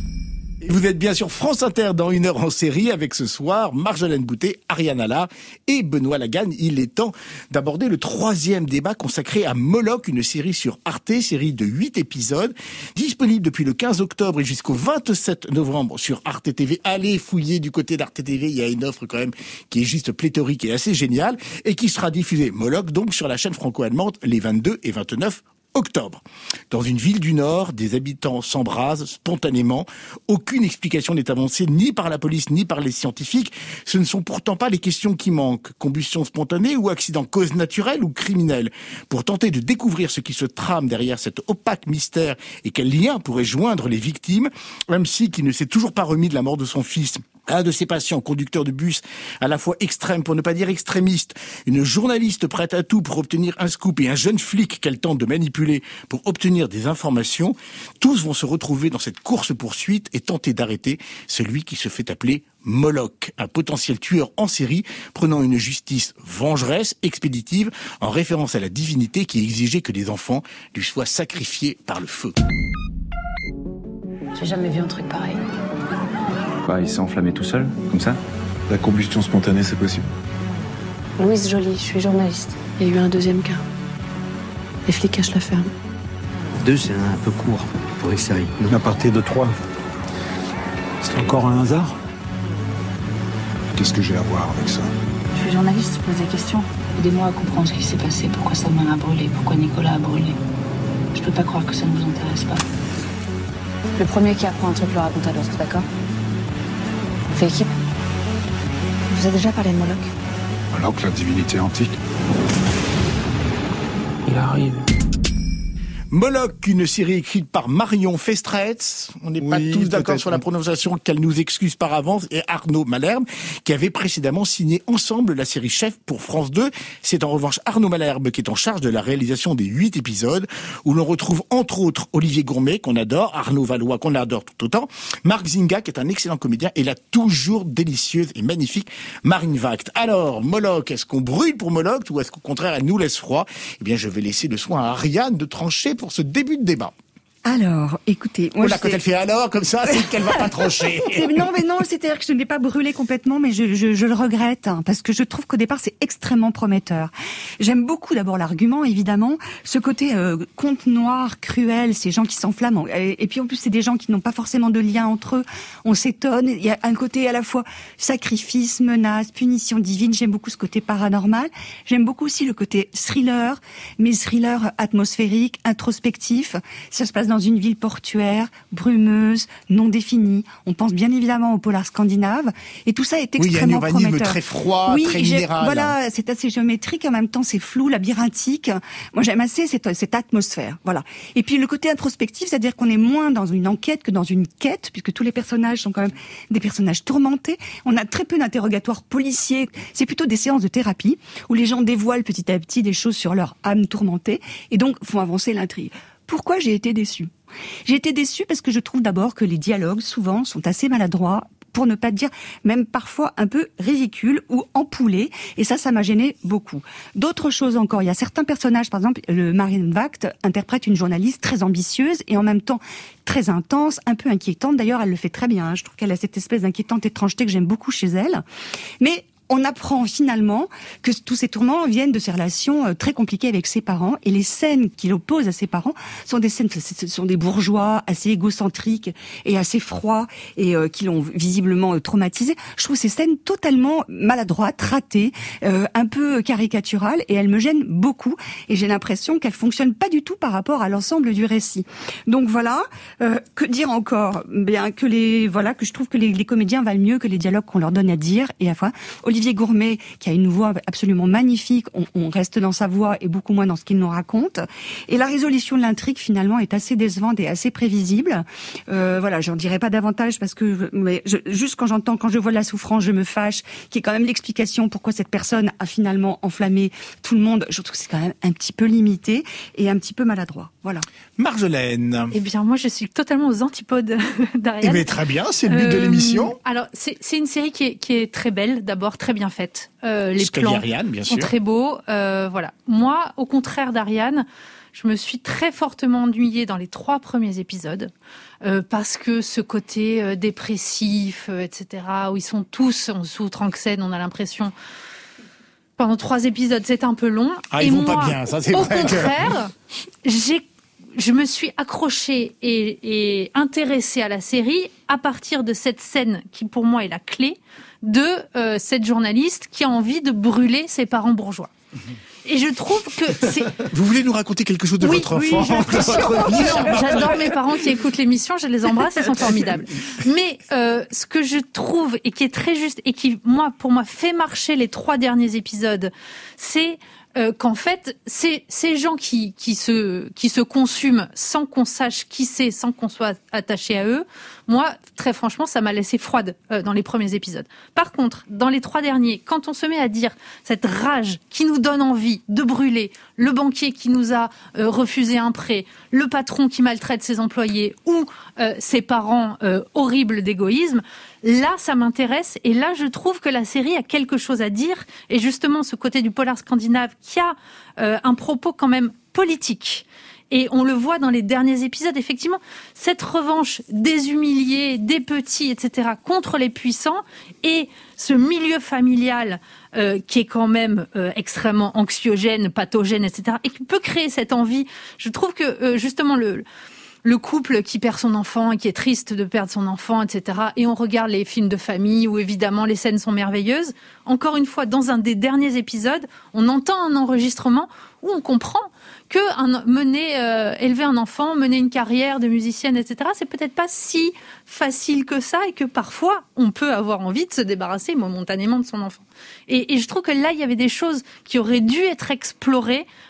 A: Et vous êtes bien sur France Inter dans 1 heure en série avec ce soir Marjolaine Boutet, Ariane Allard et Benoît Laganne. Il est temps d'aborder le 3e débat consacré à Moloch, une série sur Arte, série de 8 épisodes, disponible depuis le 15 octobre et jusqu'au 27 novembre sur Arte TV. Allez fouiller du côté d'Arte TV, il y a une offre quand même qui est juste pléthorique et assez géniale et qui sera diffusée, Moloch, donc sur la chaîne franco-allemande les 22 et 29 octobre. Dans une ville du Nord, des habitants s'embrasent spontanément. Aucune explication n'est avancée ni par la police ni par les scientifiques. Ce ne sont pourtant pas les questions qui manquent. Combustion spontanée ou accident, cause naturelle ou criminelle. Pour tenter de découvrir ce qui se trame derrière cet opaque mystère et quel lien pourrait joindre les victimes, un psy qui ne s'est toujours pas remis de la mort de son fils, un de ses patients, conducteur de bus, à la fois extrême, pour ne pas dire extrémiste, une journaliste prête à tout pour obtenir un scoop et un jeune flic qu'elle tente de manipuler pour obtenir des informations, tous vont se retrouver dans cette course-poursuite et tenter d'arrêter celui qui se fait appeler Moloch, un potentiel tueur en série prenant une justice vengeresse, expéditive, en référence à la divinité qui exigeait que des enfants lui soient sacrifiés par le feu.
P: J'ai jamais vu un truc pareil.
F: Quoi, il s'est enflammé tout seul, comme ça?
O: La combustion spontanée, c'est possible.
P: Louise Joly, je suis journaliste. Il y a eu un 2e cas. Les flics cachent la ferme.
Q: 2, c'est un peu court pour une série.
O: À partir de 3. C'est encore un hasard? Qu'est-ce que j'ai à voir avec ça?
P: Je suis journaliste, je pose des questions. Aidez-moi à comprendre ce qui s'est passé, pourquoi sa mère a brûlé, pourquoi Nicolas a brûlé. Je peux pas croire que ça ne vous intéresse pas. Le premier qui apprend un truc le raconte à l'autre, d'accord? On fait équipe. Vous avez déjà parlé de Moloch?
O: Moloch, la divinité antique.
Q: Il arrive.
A: Moloch, une série écrite par Marion Festretz. On n'est pas tous d'accord sur la prononciation, qu'elle nous excuse par avance, et Arnaud Malherbe, qui avait précédemment signé ensemble la série Chef pour France 2. C'est en revanche Arnaud Malherbe qui est en charge de la réalisation des 8 épisodes, où l'on retrouve entre autres Olivier Gourmet, qu'on adore, Arnaud Valois, qu'on adore tout autant, Marc Zinga, qui est un excellent comédien, et la toujours délicieuse et magnifique Marine Vact. Alors, Moloch, est-ce qu'on brûle pour Moloch, ou est-ce qu'au contraire, elle nous laisse froid? Eh bien, je vais laisser le soin à Ariane de trancher pour ce début de débat.
B: Alors, écoutez...
A: Moi, quand elle fait alors, comme ça, c'est qu'elle va pas trancher.
B: Non, c'est-à-dire que je ne l'ai pas brûlé complètement, mais je le regrette, hein, parce que je trouve qu'au départ, c'est extrêmement prometteur. J'aime beaucoup d'abord l'argument, évidemment, ce côté conte noir, cruel, ces gens qui s'enflamment. Et puis en plus, c'est des gens qui n'ont pas forcément de lien entre eux. On s'étonne, il y a un côté à la fois sacrifice, menace, punition divine. J'aime beaucoup ce côté paranormal. J'aime beaucoup aussi le côté thriller, mais thriller atmosphérique, introspectif. Ça se passe dans une ville portuaire, brumeuse, non définie. On pense bien évidemment au polar scandinave. Et tout ça est extrêmement prometteur.
A: Oui, il y a un urbanisme très froid, très minéral.
B: Voilà, c'est assez géométrique, en même temps c'est flou, labyrinthique. Moi j'aime assez cette atmosphère. Voilà. Et puis le côté introspectif, c'est-à-dire qu'on est moins dans une enquête que dans une quête, puisque tous les personnages sont quand même des personnages tourmentés. On a très peu d'interrogatoires policiers. C'est plutôt des séances de thérapie, où les gens dévoilent petit à petit des choses sur leur âme tourmentée, et donc font avancer l'intrigue. Pourquoi j'ai été déçue ? J'ai été déçue parce que je trouve d'abord que les dialogues, souvent, sont assez maladroits, pour ne pas dire même parfois un peu ridicules ou empoulés, et ça m'a gêné beaucoup. D'autres choses encore, il y a certains personnages, par exemple, le Marine Vact interprète une journaliste très ambitieuse et en même temps très intense, un peu inquiétante. D'ailleurs, elle le fait très bien, hein. Je trouve qu'elle a cette espèce d'inquiétante étrangeté que j'aime beaucoup chez elle. Mais on apprend finalement que tous ces tourments viennent de ces relations très compliquées avec ses parents, et les scènes qu'il oppose à ses parents sont des bourgeois assez égocentriques et assez froids, et qui l'ont visiblement traumatisé. Je trouve ces scènes totalement maladroites, ratées, un peu caricaturales, et elles me gênent beaucoup, et j'ai l'impression qu'elles fonctionnent pas du tout par rapport à l'ensemble du récit. Donc voilà, que dire encore ? Bien que je trouve que les comédiens valent mieux que les dialogues qu'on leur donne à dire, et à la fois Olivier Gourmet, qui a une voix absolument magnifique, on reste dans sa voix et beaucoup moins dans ce qu'il nous raconte. Et la résolution de l'intrigue, finalement, est assez décevante et assez prévisible. Voilà, j'en dirai pas davantage parce que juste quand je vois la souffrance, je me fâche, qui est quand même l'explication pourquoi cette personne a finalement enflammé tout le monde. Je trouve que c'est quand même un petit peu limité et un petit peu maladroit. Voilà.
A: Marjolaine.
C: Eh bien, moi, je suis totalement aux antipodes d'Ariane.
A: Eh bien, très bien, c'est le but de l'émission.
C: Alors, c'est une série qui est très belle, d'abord, très bien faite. Les plans
A: Ariane, bien
C: sont
A: sûr.
C: très beaux. Voilà. Moi, au contraire d'Ariane, je me suis très fortement ennuyée dans les 3 premiers épisodes, parce que ce côté dépressif, etc., où ils sont tous sous Tranxène, on a l'impression... Pendant 3 épisodes, c'est un peu long.
A: Ah, ils vont pas bien, ça c'est vrai.
C: Au contraire, je me suis accrochée et intéressée à la série à partir de cette scène qui, pour moi, est la clé de cette journaliste qui a envie de brûler ses parents bourgeois. Et je trouve que c'est...
A: Vous voulez nous raconter quelque chose de votre enfant, de votre vie?
C: J'adore mes parents qui écoutent l'émission, je les embrasse, ils sont formidables. Mais ce que je trouve, et qui est très juste, et qui, pour moi, fait marcher les 3 derniers épisodes, c'est qu'en fait, ces gens qui se consument sans qu'on sache qui c'est, sans qu'on soit attaché à eux, moi, très franchement, ça m'a laissé froide dans les premiers épisodes. Par contre, dans les 3 derniers, quand on se met à dire cette rage qui nous donne envie de brûler, le banquier qui nous a refusé un prêt, le patron qui maltraite ses employés ou ses parents horribles d'égoïsme, là, ça m'intéresse, et là, je trouve que la série a quelque chose à dire, et justement, ce côté du polar scandinave qui a un propos quand même politique. Et on le voit dans les derniers épisodes, effectivement, cette revanche des humiliés, des petits, etc., contre les puissants, et ce milieu familial qui est quand même extrêmement anxiogène, pathogène, etc., et qui peut créer cette envie. Je trouve que, justement, le couple qui perd son enfant et qui est triste de perdre son enfant, etc. Et on regarde les films de famille où évidemment les scènes sont merveilleuses. Encore une fois, dans un des derniers épisodes, on entend un enregistrement où on comprend que élever un enfant, mener une carrière de musicienne, etc., c'est peut-être pas si facile que ça, et que parfois on peut avoir envie de se débarrasser momentanément de son enfant. Et je trouve que là, il y avait des choses qui auraient dû être explorées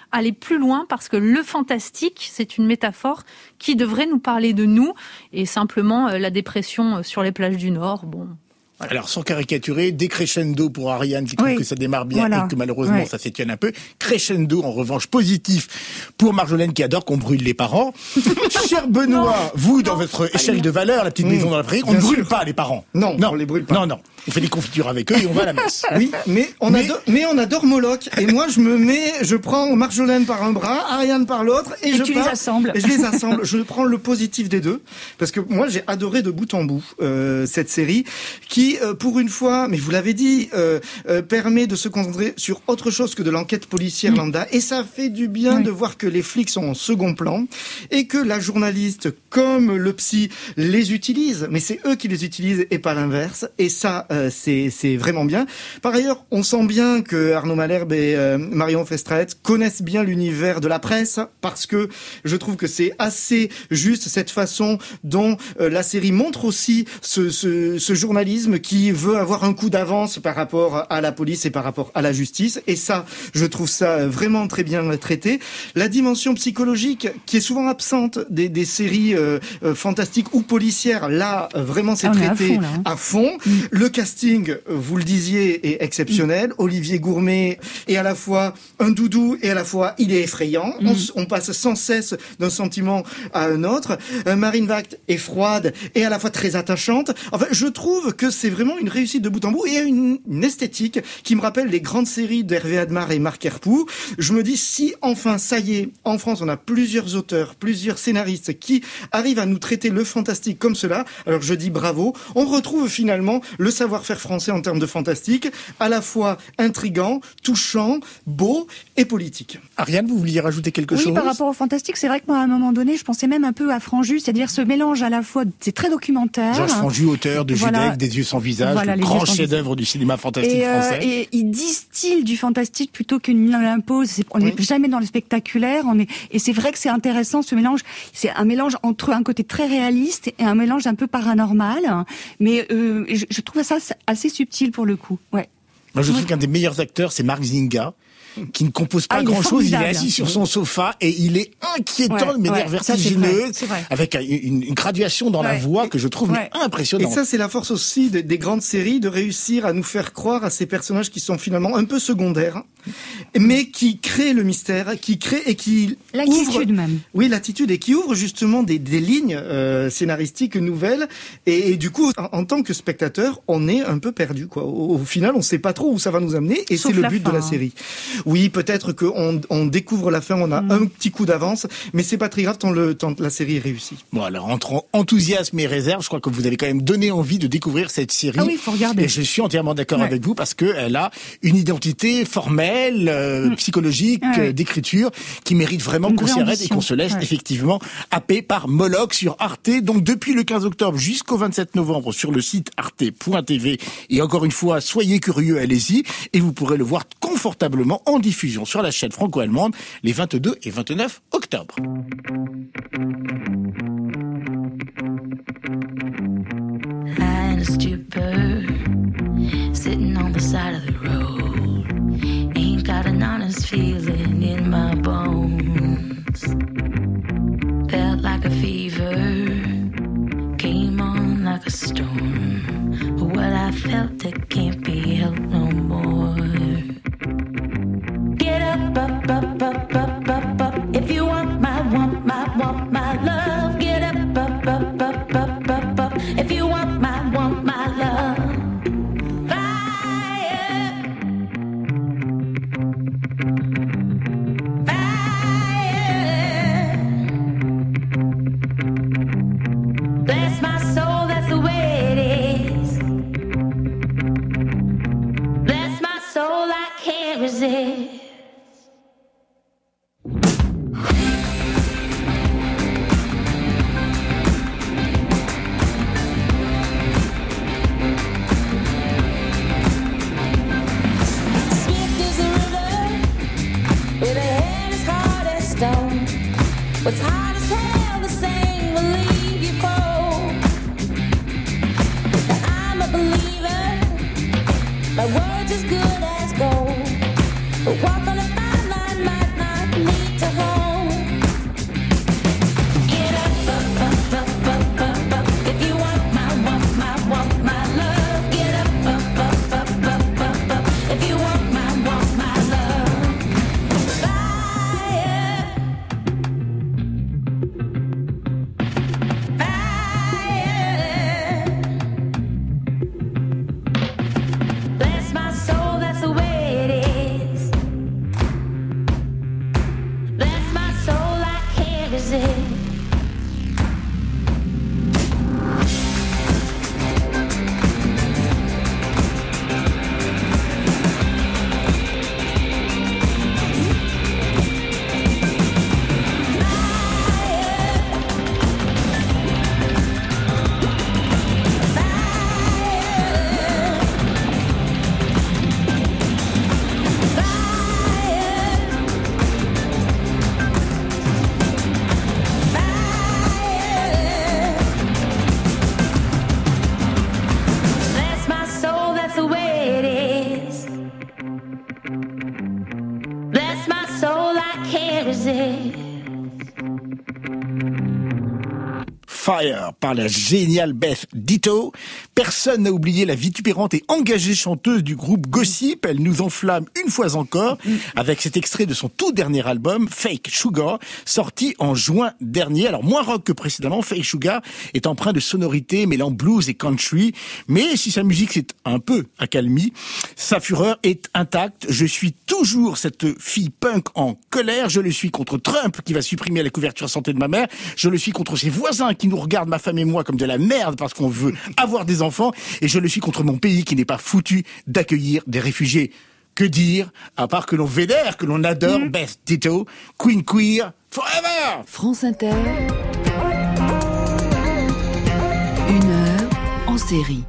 C: aller plus loin parce que le fantastique, c'est une métaphore qui devrait nous parler de nous et simplement la dépression sur les plages du Nord, bon...
A: Voilà. Alors, sans caricaturer, décrescendo pour Ariane qui trouve que ça démarre bien et que malheureusement ça s'étienne un peu. Crescendo, en revanche, positif pour Marjolaine qui adore qu'on brûle les parents. Cher Benoît, vous, dans votre échelle de valeur, la petite maison dans la prairie, on ne brûle pas les parents.
D: Non, on les brûle pas.
A: Non. On fait des confitures avec eux et on va à la messe.
D: Oui, mais on adore Moloch. Et moi, je prends Marjolaine par un bras, Ariane par l'autre, et je
B: les assembles.
D: Je les assemble. Je prends le positif des deux. Parce que moi, j'ai adoré de bout en bout, cette série, qui, pour une fois, mais vous l'avez dit, permet de se concentrer sur autre chose que de l'enquête policière lambda. Et ça fait du bien de voir que les flics sont en second plan et que la journaliste, comme le psy, les utilise. Mais c'est eux qui les utilisent et pas l'inverse. Et ça, c'est vraiment bien. Par ailleurs, on sent bien que Arnaud Malherbe et Marion Festraet connaissent bien l'univers de la presse, parce que je trouve que c'est assez juste cette façon dont la série montre aussi ce journalisme qui veut avoir un coup d'avance par rapport à la police et par rapport à la justice. Et ça, je trouve ça vraiment très bien traité. La dimension psychologique qui est souvent absente des séries fantastiques ou policières, là, vraiment c'est traité à fond. Le casting, vous le disiez, est exceptionnel. Olivier Gourmet est à la fois un doudou et à la fois il est effrayant. On passe sans cesse d'un sentiment à un autre. Marine Vact est froide et à la fois très attachante. Enfin, je trouve que c'est vraiment une réussite de bout en bout et une esthétique qui me rappelle les grandes séries d'Hervé Admar et Marc Herpoux. Je me dis, si enfin, ça y est, en France, on a plusieurs auteurs, plusieurs scénaristes qui arrivent à nous traiter le fantastique comme cela, alors je dis bravo. On retrouve finalement le savoir-faire français en termes de fantastique, à la fois intriguant, touchant, beau et politique.
A: Ariane, vous vouliez rajouter quelque chose ?
B: Oui, par rapport au fantastique, c'est vrai que moi, à un moment donné, je pensais même un peu à Franju, c'est-à-dire ce mélange à la fois, c'est très documentaire.
A: Georges Franju, auteur de Judec, Des yeux sans visage, le grand chef-d'œuvre du cinéma fantastique français.
B: Et il distille du fantastique plutôt qu'il l'impose. On n'est jamais dans le spectaculaire. Et c'est vrai que c'est intéressant ce mélange. C'est un mélange entre un côté très réaliste et un mélange un peu paranormal. Mais je trouve ça assez subtil pour le coup. Ouais.
A: Moi, je trouve qu'un des meilleurs acteurs, c'est Marc Zinga, qui ne compose pas grand-chose. Il est assis sur son sofa et il est inquiétant, de manière vertigineuse, avec une graduation dans la voix que je trouve impressionnante.
D: Et ça, c'est la force aussi des grandes séries, de réussir à nous faire croire à ces personnages qui sont finalement un peu secondaires, mais qui créent le mystère, qui créent et qui
B: l'attitude même.
D: Oui, l'attitude, et qui ouvrent justement des lignes scénaristiques nouvelles. Et du coup, en tant que spectateur, on est un peu perdu, quoi. Au final, on sait pas trop où ça va nous amener, et c'est le but de la série. Oui, peut-être qu'on découvre la fin, on a un petit coup d'avance, mais c'est pas très grave tant la série est réussie.
A: Bon, alors, entre enthousiasme et réserve, je crois que vous avez quand même donné envie de découvrir cette série.
B: Ah oui, faut regarder.
A: Et je suis entièrement d'accord avec vous, parce qu'elle a une identité formelle, psychologique, d'écriture, qui mérite vraiment qu'on s'y arrête et qu'on se laisse effectivement happer par Moloch sur Arte. Donc, depuis le 15 octobre jusqu'au 27 novembre sur le site arte.tv. Et encore une fois, soyez curieux, allez-y, et vous pourrez le voir confortablement en diffusion sur la chaîne franco-allemande les 22 et 29 octobre.
I: High in a stupor, sitting on the side of the road. Ain't got an honest feeling in my bones. Felt like a fever, came on like a storm. But what I felt, it can't be helped no more. Get up, up, up, up, up, up, up. If you want my love. Get up, up, up, up, up, up, up. If you want my love. Fire, fire. Bless my soul, that's the way it is. Bless my soul, I can't resist. What's hard as hell, the same will leave you cold. And I'm a believer, my word's as good as gold. But walk on a fine line might not
A: Fire par la géniale Beth Ditto. Personne n'a oublié la vitupérante et engagée chanteuse du groupe Gossip. Elle nous enflamme une fois encore avec cet extrait de son tout dernier album, Fake Sugar, sorti en juin dernier. Alors moins rock que précédemment, Fake Sugar est empreint de sonorité mêlant blues et country. Mais si sa musique c'est un peu accalmie, sa fureur est intacte. Je suis toujours cette fille punk en colère. Je le suis contre Trump qui va supprimer la couverture santé de ma mère. Je le suis contre ses voisins qui nous regardent, ma femme et moi, comme de la merde parce qu'on veut avoir des enfants. Et je le suis contre mon pays qui n'est pas foutu d'accueillir des réfugiés. Que dire, à part que l'on vénère, que l'on adore Beth Ditto, Queen Queer, forever!
J: France Inter. 1 heure en série.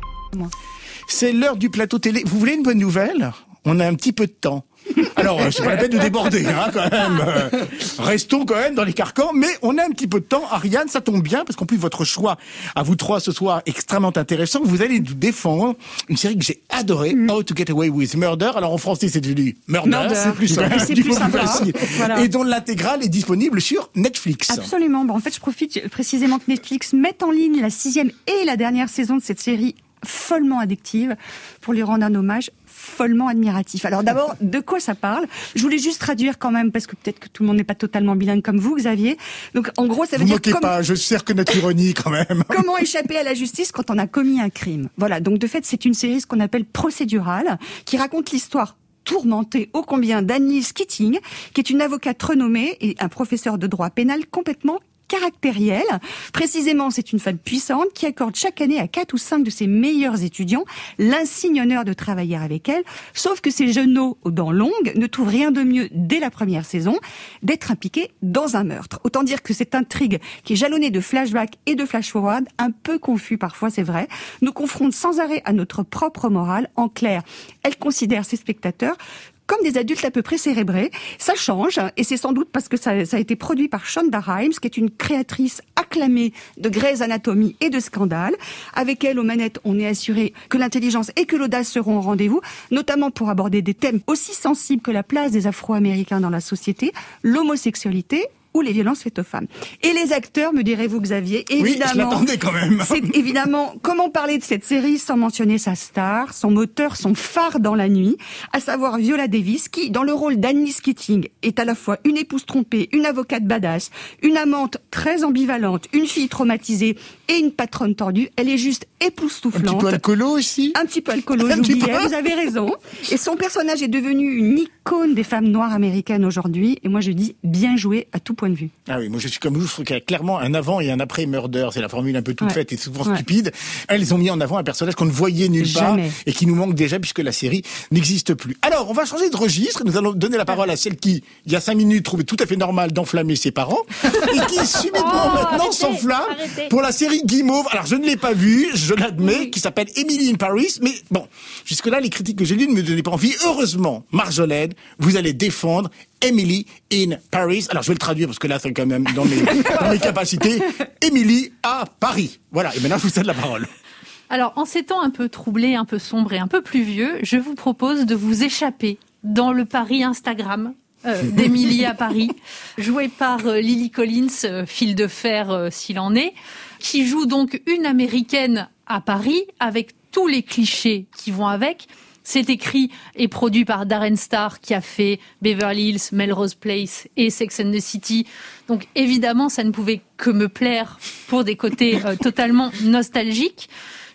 A: C'est l'heure du plateau télé. Vous voulez une bonne nouvelle? On a un petit peu de temps. Alors, c'est pas la peine de déborder, quand même. Restons quand même dans les carcans, mais on a un petit peu de temps. Ariane, ça tombe bien, parce qu'en plus, votre choix, à vous trois ce soir, extrêmement intéressant. Vous allez nous défendre une série que j'ai adorée, How to Get Away with Murder. Alors, en français, c'est devenu Murder.
B: C'est plus simple.
A: C'est plus facile. Voilà. Et dont l'intégrale est disponible sur Netflix.
B: Absolument. Bon, en fait, je profite précisément que Netflix mette en ligne la 6e et la dernière saison de cette série follement addictive pour lui rendre un hommage follement admiratif. Alors d'abord, de quoi ça parle? Je voulais juste traduire quand même, parce que peut-être que tout le monde n'est pas totalement bilingue comme vous, Xavier. Donc en gros, ça veut dire...
A: Vous moquez pas, je sais reconnaître l'ironie quand même.
B: Comment échapper à la justice quand on a commis un crime? Voilà, donc de fait, c'est une série ce qu'on appelle procédurale, qui raconte l'histoire tourmentée ô combien d'Annelise Keating, qui est une avocate renommée et un professeur de droit pénal complètement caractérielle. Précisément, c'est une femme puissante qui accorde chaque année à 4 ou 5 de ses meilleurs étudiants l'insigne honneur de travailler avec elle. Sauf que ces jeunes aux dents longues ne trouvent rien de mieux dès la première saison d'être impliqués dans un meurtre. Autant dire que cette intrigue qui est jalonnée de flashbacks et de flash-forward, un peu confus parfois, c'est vrai, nous confronte sans arrêt à notre propre morale. En clair, elle considère ses spectateurs comme des adultes à peu près cérébrés. Ça change, et c'est sans doute parce que ça a été produit par Shonda Rhimes, qui est une créatrice acclamée de Grey's Anatomy et de Scandale. Avec elle, aux manettes, on est assuré que l'intelligence et que l'audace seront au rendez-vous, notamment pour aborder des thèmes aussi sensibles que la place des Afro-Américains dans la société, l'homosexualité ou les violences faites aux femmes. Et les acteurs, me direz-vous, Xavier, évidemment...
A: Oui, je l'attendais quand même.
B: C'est évidemment, comment parler de cette série sans mentionner sa star, son moteur, son phare dans la nuit, à savoir Viola Davis, qui, dans le rôle d'Annelise Keating, est à la fois une épouse trompée, une avocate badass, une amante très ambivalente, une fille traumatisée et une patronne tordue. Elle est juste époustouflante.
A: Un petit peu alcoolo aussi.
B: Un petit peu alcoolo, j'oubliais, vous avez raison. Et son personnage est devenu une icône des femmes noires américaines aujourd'hui. Et moi, je dis bien joué à tout point de vue.
A: Ah oui, moi je suis comme vous, je trouve qu'il y a clairement un avant et un après Murder. C'est la formule un peu toute faite et souvent stupide. Elles ont mis en avant un personnage qu'on ne voyait nulle part et qui nous manque déjà puisque la série n'existe plus. Alors, on va changer de registre. Nous allons donner la parole à celle qui, il y a 5 minutes, trouvait tout à fait normal d'enflammer ses parents et qui subitement maintenant s'enflamme pour la série Guimauve. Alors, je ne l'ai pas vue, je l'admets, qui s'appelle Emily in Paris. Mais bon, jusque-là, les critiques que j'ai lues ne me donnaient pas envie. Heureusement, Marjolaine, vous allez défendre Emily in Paris. Alors, je vais le traduire parce que là, c'est quand même dans mes capacités. Emily à Paris. Voilà. Et maintenant, je vous cède la parole.
C: Alors, en ces temps un peu troublés, un peu sombres et un peu pluvieux, je vous propose de vous échapper dans le Paris Instagram d'Emily à Paris, jouée par Lily Collins, fil de fer s'il en est, qui joue donc une Américaine à Paris avec tous les clichés qui vont avec. C'est écrit et produit par Darren Star qui a fait Beverly Hills, Melrose Place et Sex and the City. Donc évidemment, ça ne pouvait que me plaire pour des côtés totalement nostalgiques.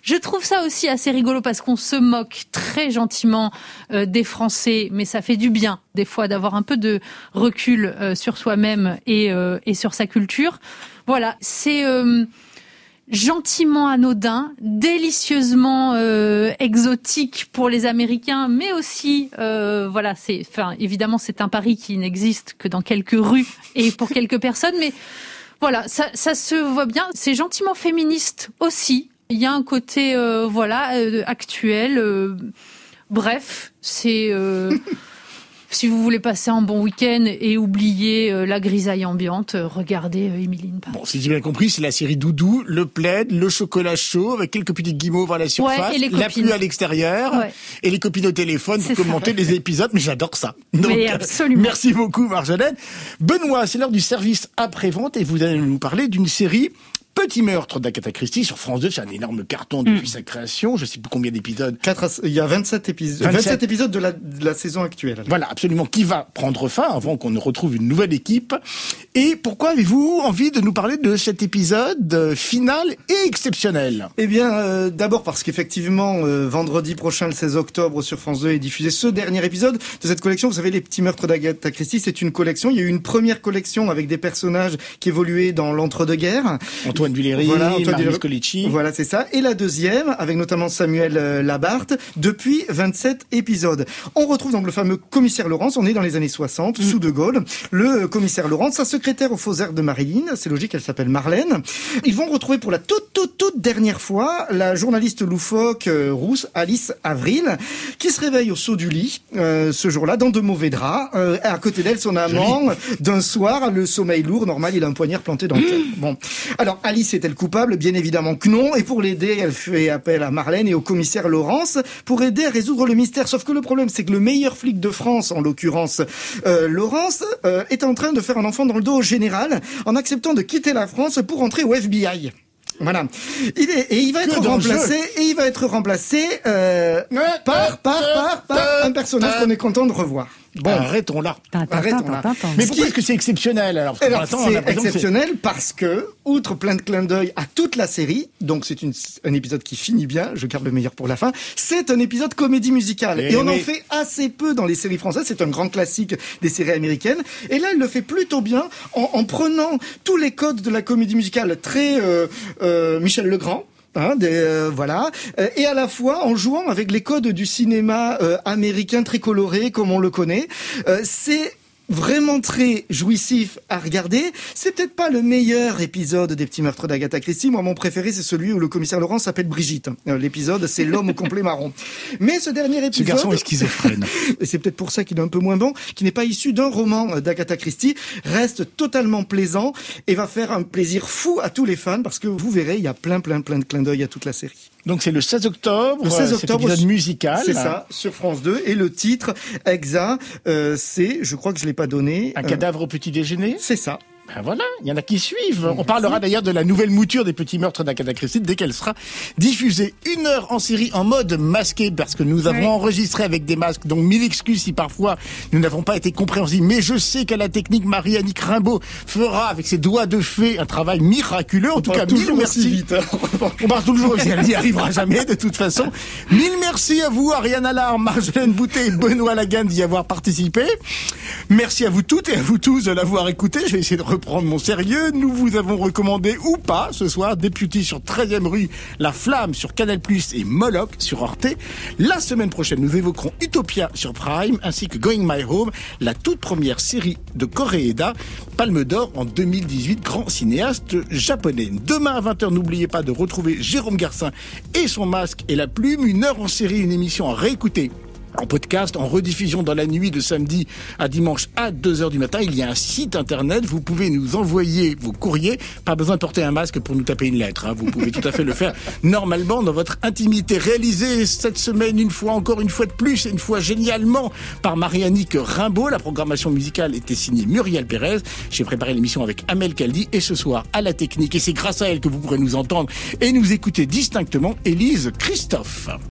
C: Je trouve ça aussi assez rigolo parce qu'on se moque très gentiment des Français, mais ça fait du bien des fois d'avoir un peu de recul sur soi-même et sur sa culture. Voilà, c'est gentiment anodin, délicieusement exotique pour les Américains, mais aussi évidemment c'est un Paris qui n'existe que dans quelques rues et pour quelques personnes, mais voilà, ça se voit bien. C'est gentiment féministe aussi. Il y a un côté actuel. Bref, c'est si vous voulez passer un bon week-end et oublier la grisaille ambiante, regardez Emily in Paris.
A: Bon, si j'ai bien compris, c'est la série Doudou, le plaid, le chocolat chaud, avec quelques petites guimauves à la surface, la pluie à l'extérieur, et les copines au téléphone pour commenter les épisodes. Mais j'adore ça. Donc,
C: absolument.
A: Merci beaucoup, Marjolaine. Benoît, c'est l'heure du service après-vente et vous allez nous parler d'une série Petit meurtre d'Agatha Christie sur France 2, c'est un énorme carton depuis sa création. Je ne sais plus combien d'épisodes.
D: Il y a 27 épisodes. 27 épisodes de la saison actuelle.
A: Voilà, absolument. Qui va prendre fin avant qu'on ne retrouve une nouvelle équipe. Et pourquoi avez-vous envie de nous parler de cet épisode final et exceptionnel ?
D: Eh bien, d'abord parce qu'effectivement, vendredi prochain, le 16 octobre, sur France 2, est diffusé ce dernier épisode de cette collection. Vous savez, les petits meurtres d'Agatha Christie, c'est une collection. Il y a eu une première collection avec des personnages qui évoluaient dans l'entre-deux-guerres.
A: Antoine Duléry, Marie Scolici.
D: Voilà, c'est ça. Et la deuxième, avec notamment Samuel Labarthe, depuis 27 épisodes. On retrouve donc le fameux commissaire Laurence, on est dans les années 60, sous De Gaulle. Le commissaire Laurence, sa secrétaire aux faux airs de Marilyn, c'est logique, elle s'appelle Marlène. Ils vont retrouver pour la toute dernière fois la journaliste loufoque rousse, Alice Avril, qui se réveille au saut du lit, ce jour-là, dans de mauvais draps. À côté d'elle, son amant, d'un soir, le sommeil lourd, normal, il a un poignard planté dans le cœur. Bon. Alors, Alice est-elle coupable ? Bien évidemment que non. Et pour l'aider, elle fait appel à Marlène et au commissaire Laurence pour aider à résoudre le mystère. Sauf que le problème, c'est que le meilleur flic de France, en l'occurrence Laurence, est en train de faire un enfant dans le dos au général en acceptant de quitter la France pour entrer au FBI. Voilà. Il va être remplacé par un personnage qu'on est content de revoir.
A: Bon, arrêtons là. Mais pourquoi est-ce que c'est exceptionnel alors
D: c'est exceptionnel parce que, outre plein de clins d'œil à toute la série, donc c'est un épisode qui finit bien, je garde le meilleur pour la fin, c'est un épisode comédie musicale. Et on en fait assez peu dans les séries françaises, c'est un grand classique des séries américaines. Et là, il le fait plutôt bien en prenant tous les codes de la comédie musicale très Michel Legrand. Et à la fois en jouant avec les codes du cinéma américain très coloré comme on le connaît. C'est vraiment très jouissif à regarder. C'est peut-être pas le meilleur épisode des petits meurtres d'Agatha Christie. Moi, mon préféré, c'est celui où le commissaire Laurent s'appelle Brigitte. L'épisode, c'est l'homme au complet marron. Mais ce dernier épisode...
A: Ce garçon est schizophrène.
D: Et c'est peut-être pour ça qu'il est un peu moins bon, qui n'est pas issu d'un roman d'Agatha Christie, reste totalement plaisant et va faire un plaisir fou à tous les fans parce que vous verrez, il y a plein de clins d'œil à toute la série.
A: Donc c'est le 16 octobre, cet épisode musical.
D: C'est ça, sur France 2. Et le titre exact, c'est, je crois que je l'ai pas donné.
A: Un cadavre au petit déjeuner ?
D: C'est ça.
A: Ben voilà, il y en a qui suivent. On parlera d'ailleurs de la nouvelle mouture des petits meurtres d'Agatha Christie dès qu'elle sera diffusée. 1 heure en série en mode masqué parce que nous avons enregistré avec des masques. Donc 1000 excuses si parfois nous n'avons pas été compréhensibles. Mais je sais qu'à la technique, Marie-Annick Rimbaud fera avec ses doigts de fée un travail miraculeux. En tout cas, 1000 merci.
D: Vite,
A: on parle toujours aussi. Elle n'y arrivera jamais de toute façon. 1000 merci à vous, Ariane Allard, Marjolaine Boutet et Benoît Lagan d'y avoir participé. Merci à vous toutes et à vous tous de l'avoir écouté. Je vais essayer de reprendre mon sérieux. Nous vous avons recommandé ou pas ce soir Deputy sur 13e rue, La Flamme sur Canal+ et Moloch sur Arte. La semaine prochaine, nous évoquerons Utopia sur Prime ainsi que Going My Home, la toute première série de Koreeda, Palme d'Or en 2018, grand cinéaste japonais. Demain à 20h, n'oubliez pas de retrouver Jérôme Garcin et son masque et la plume. 1 heure en série, une émission à réécouter en podcast, en rediffusion dans la nuit de samedi à dimanche à 2h du matin. Il y a un site internet, vous pouvez nous envoyer vos courriers. Pas besoin de porter un masque pour nous taper une lettre. Vous pouvez tout à fait le faire normalement dans votre intimité. Réalisé cette semaine une fois de plus, une fois génialement par Marie-Annick Rimbaud. La programmation musicale était signée Muriel Pérez. J'ai préparé l'émission avec Amel Kaldi et ce soir à la technique, et c'est grâce à elle que vous pourrez nous entendre et nous écouter distinctement, Élise Christophe.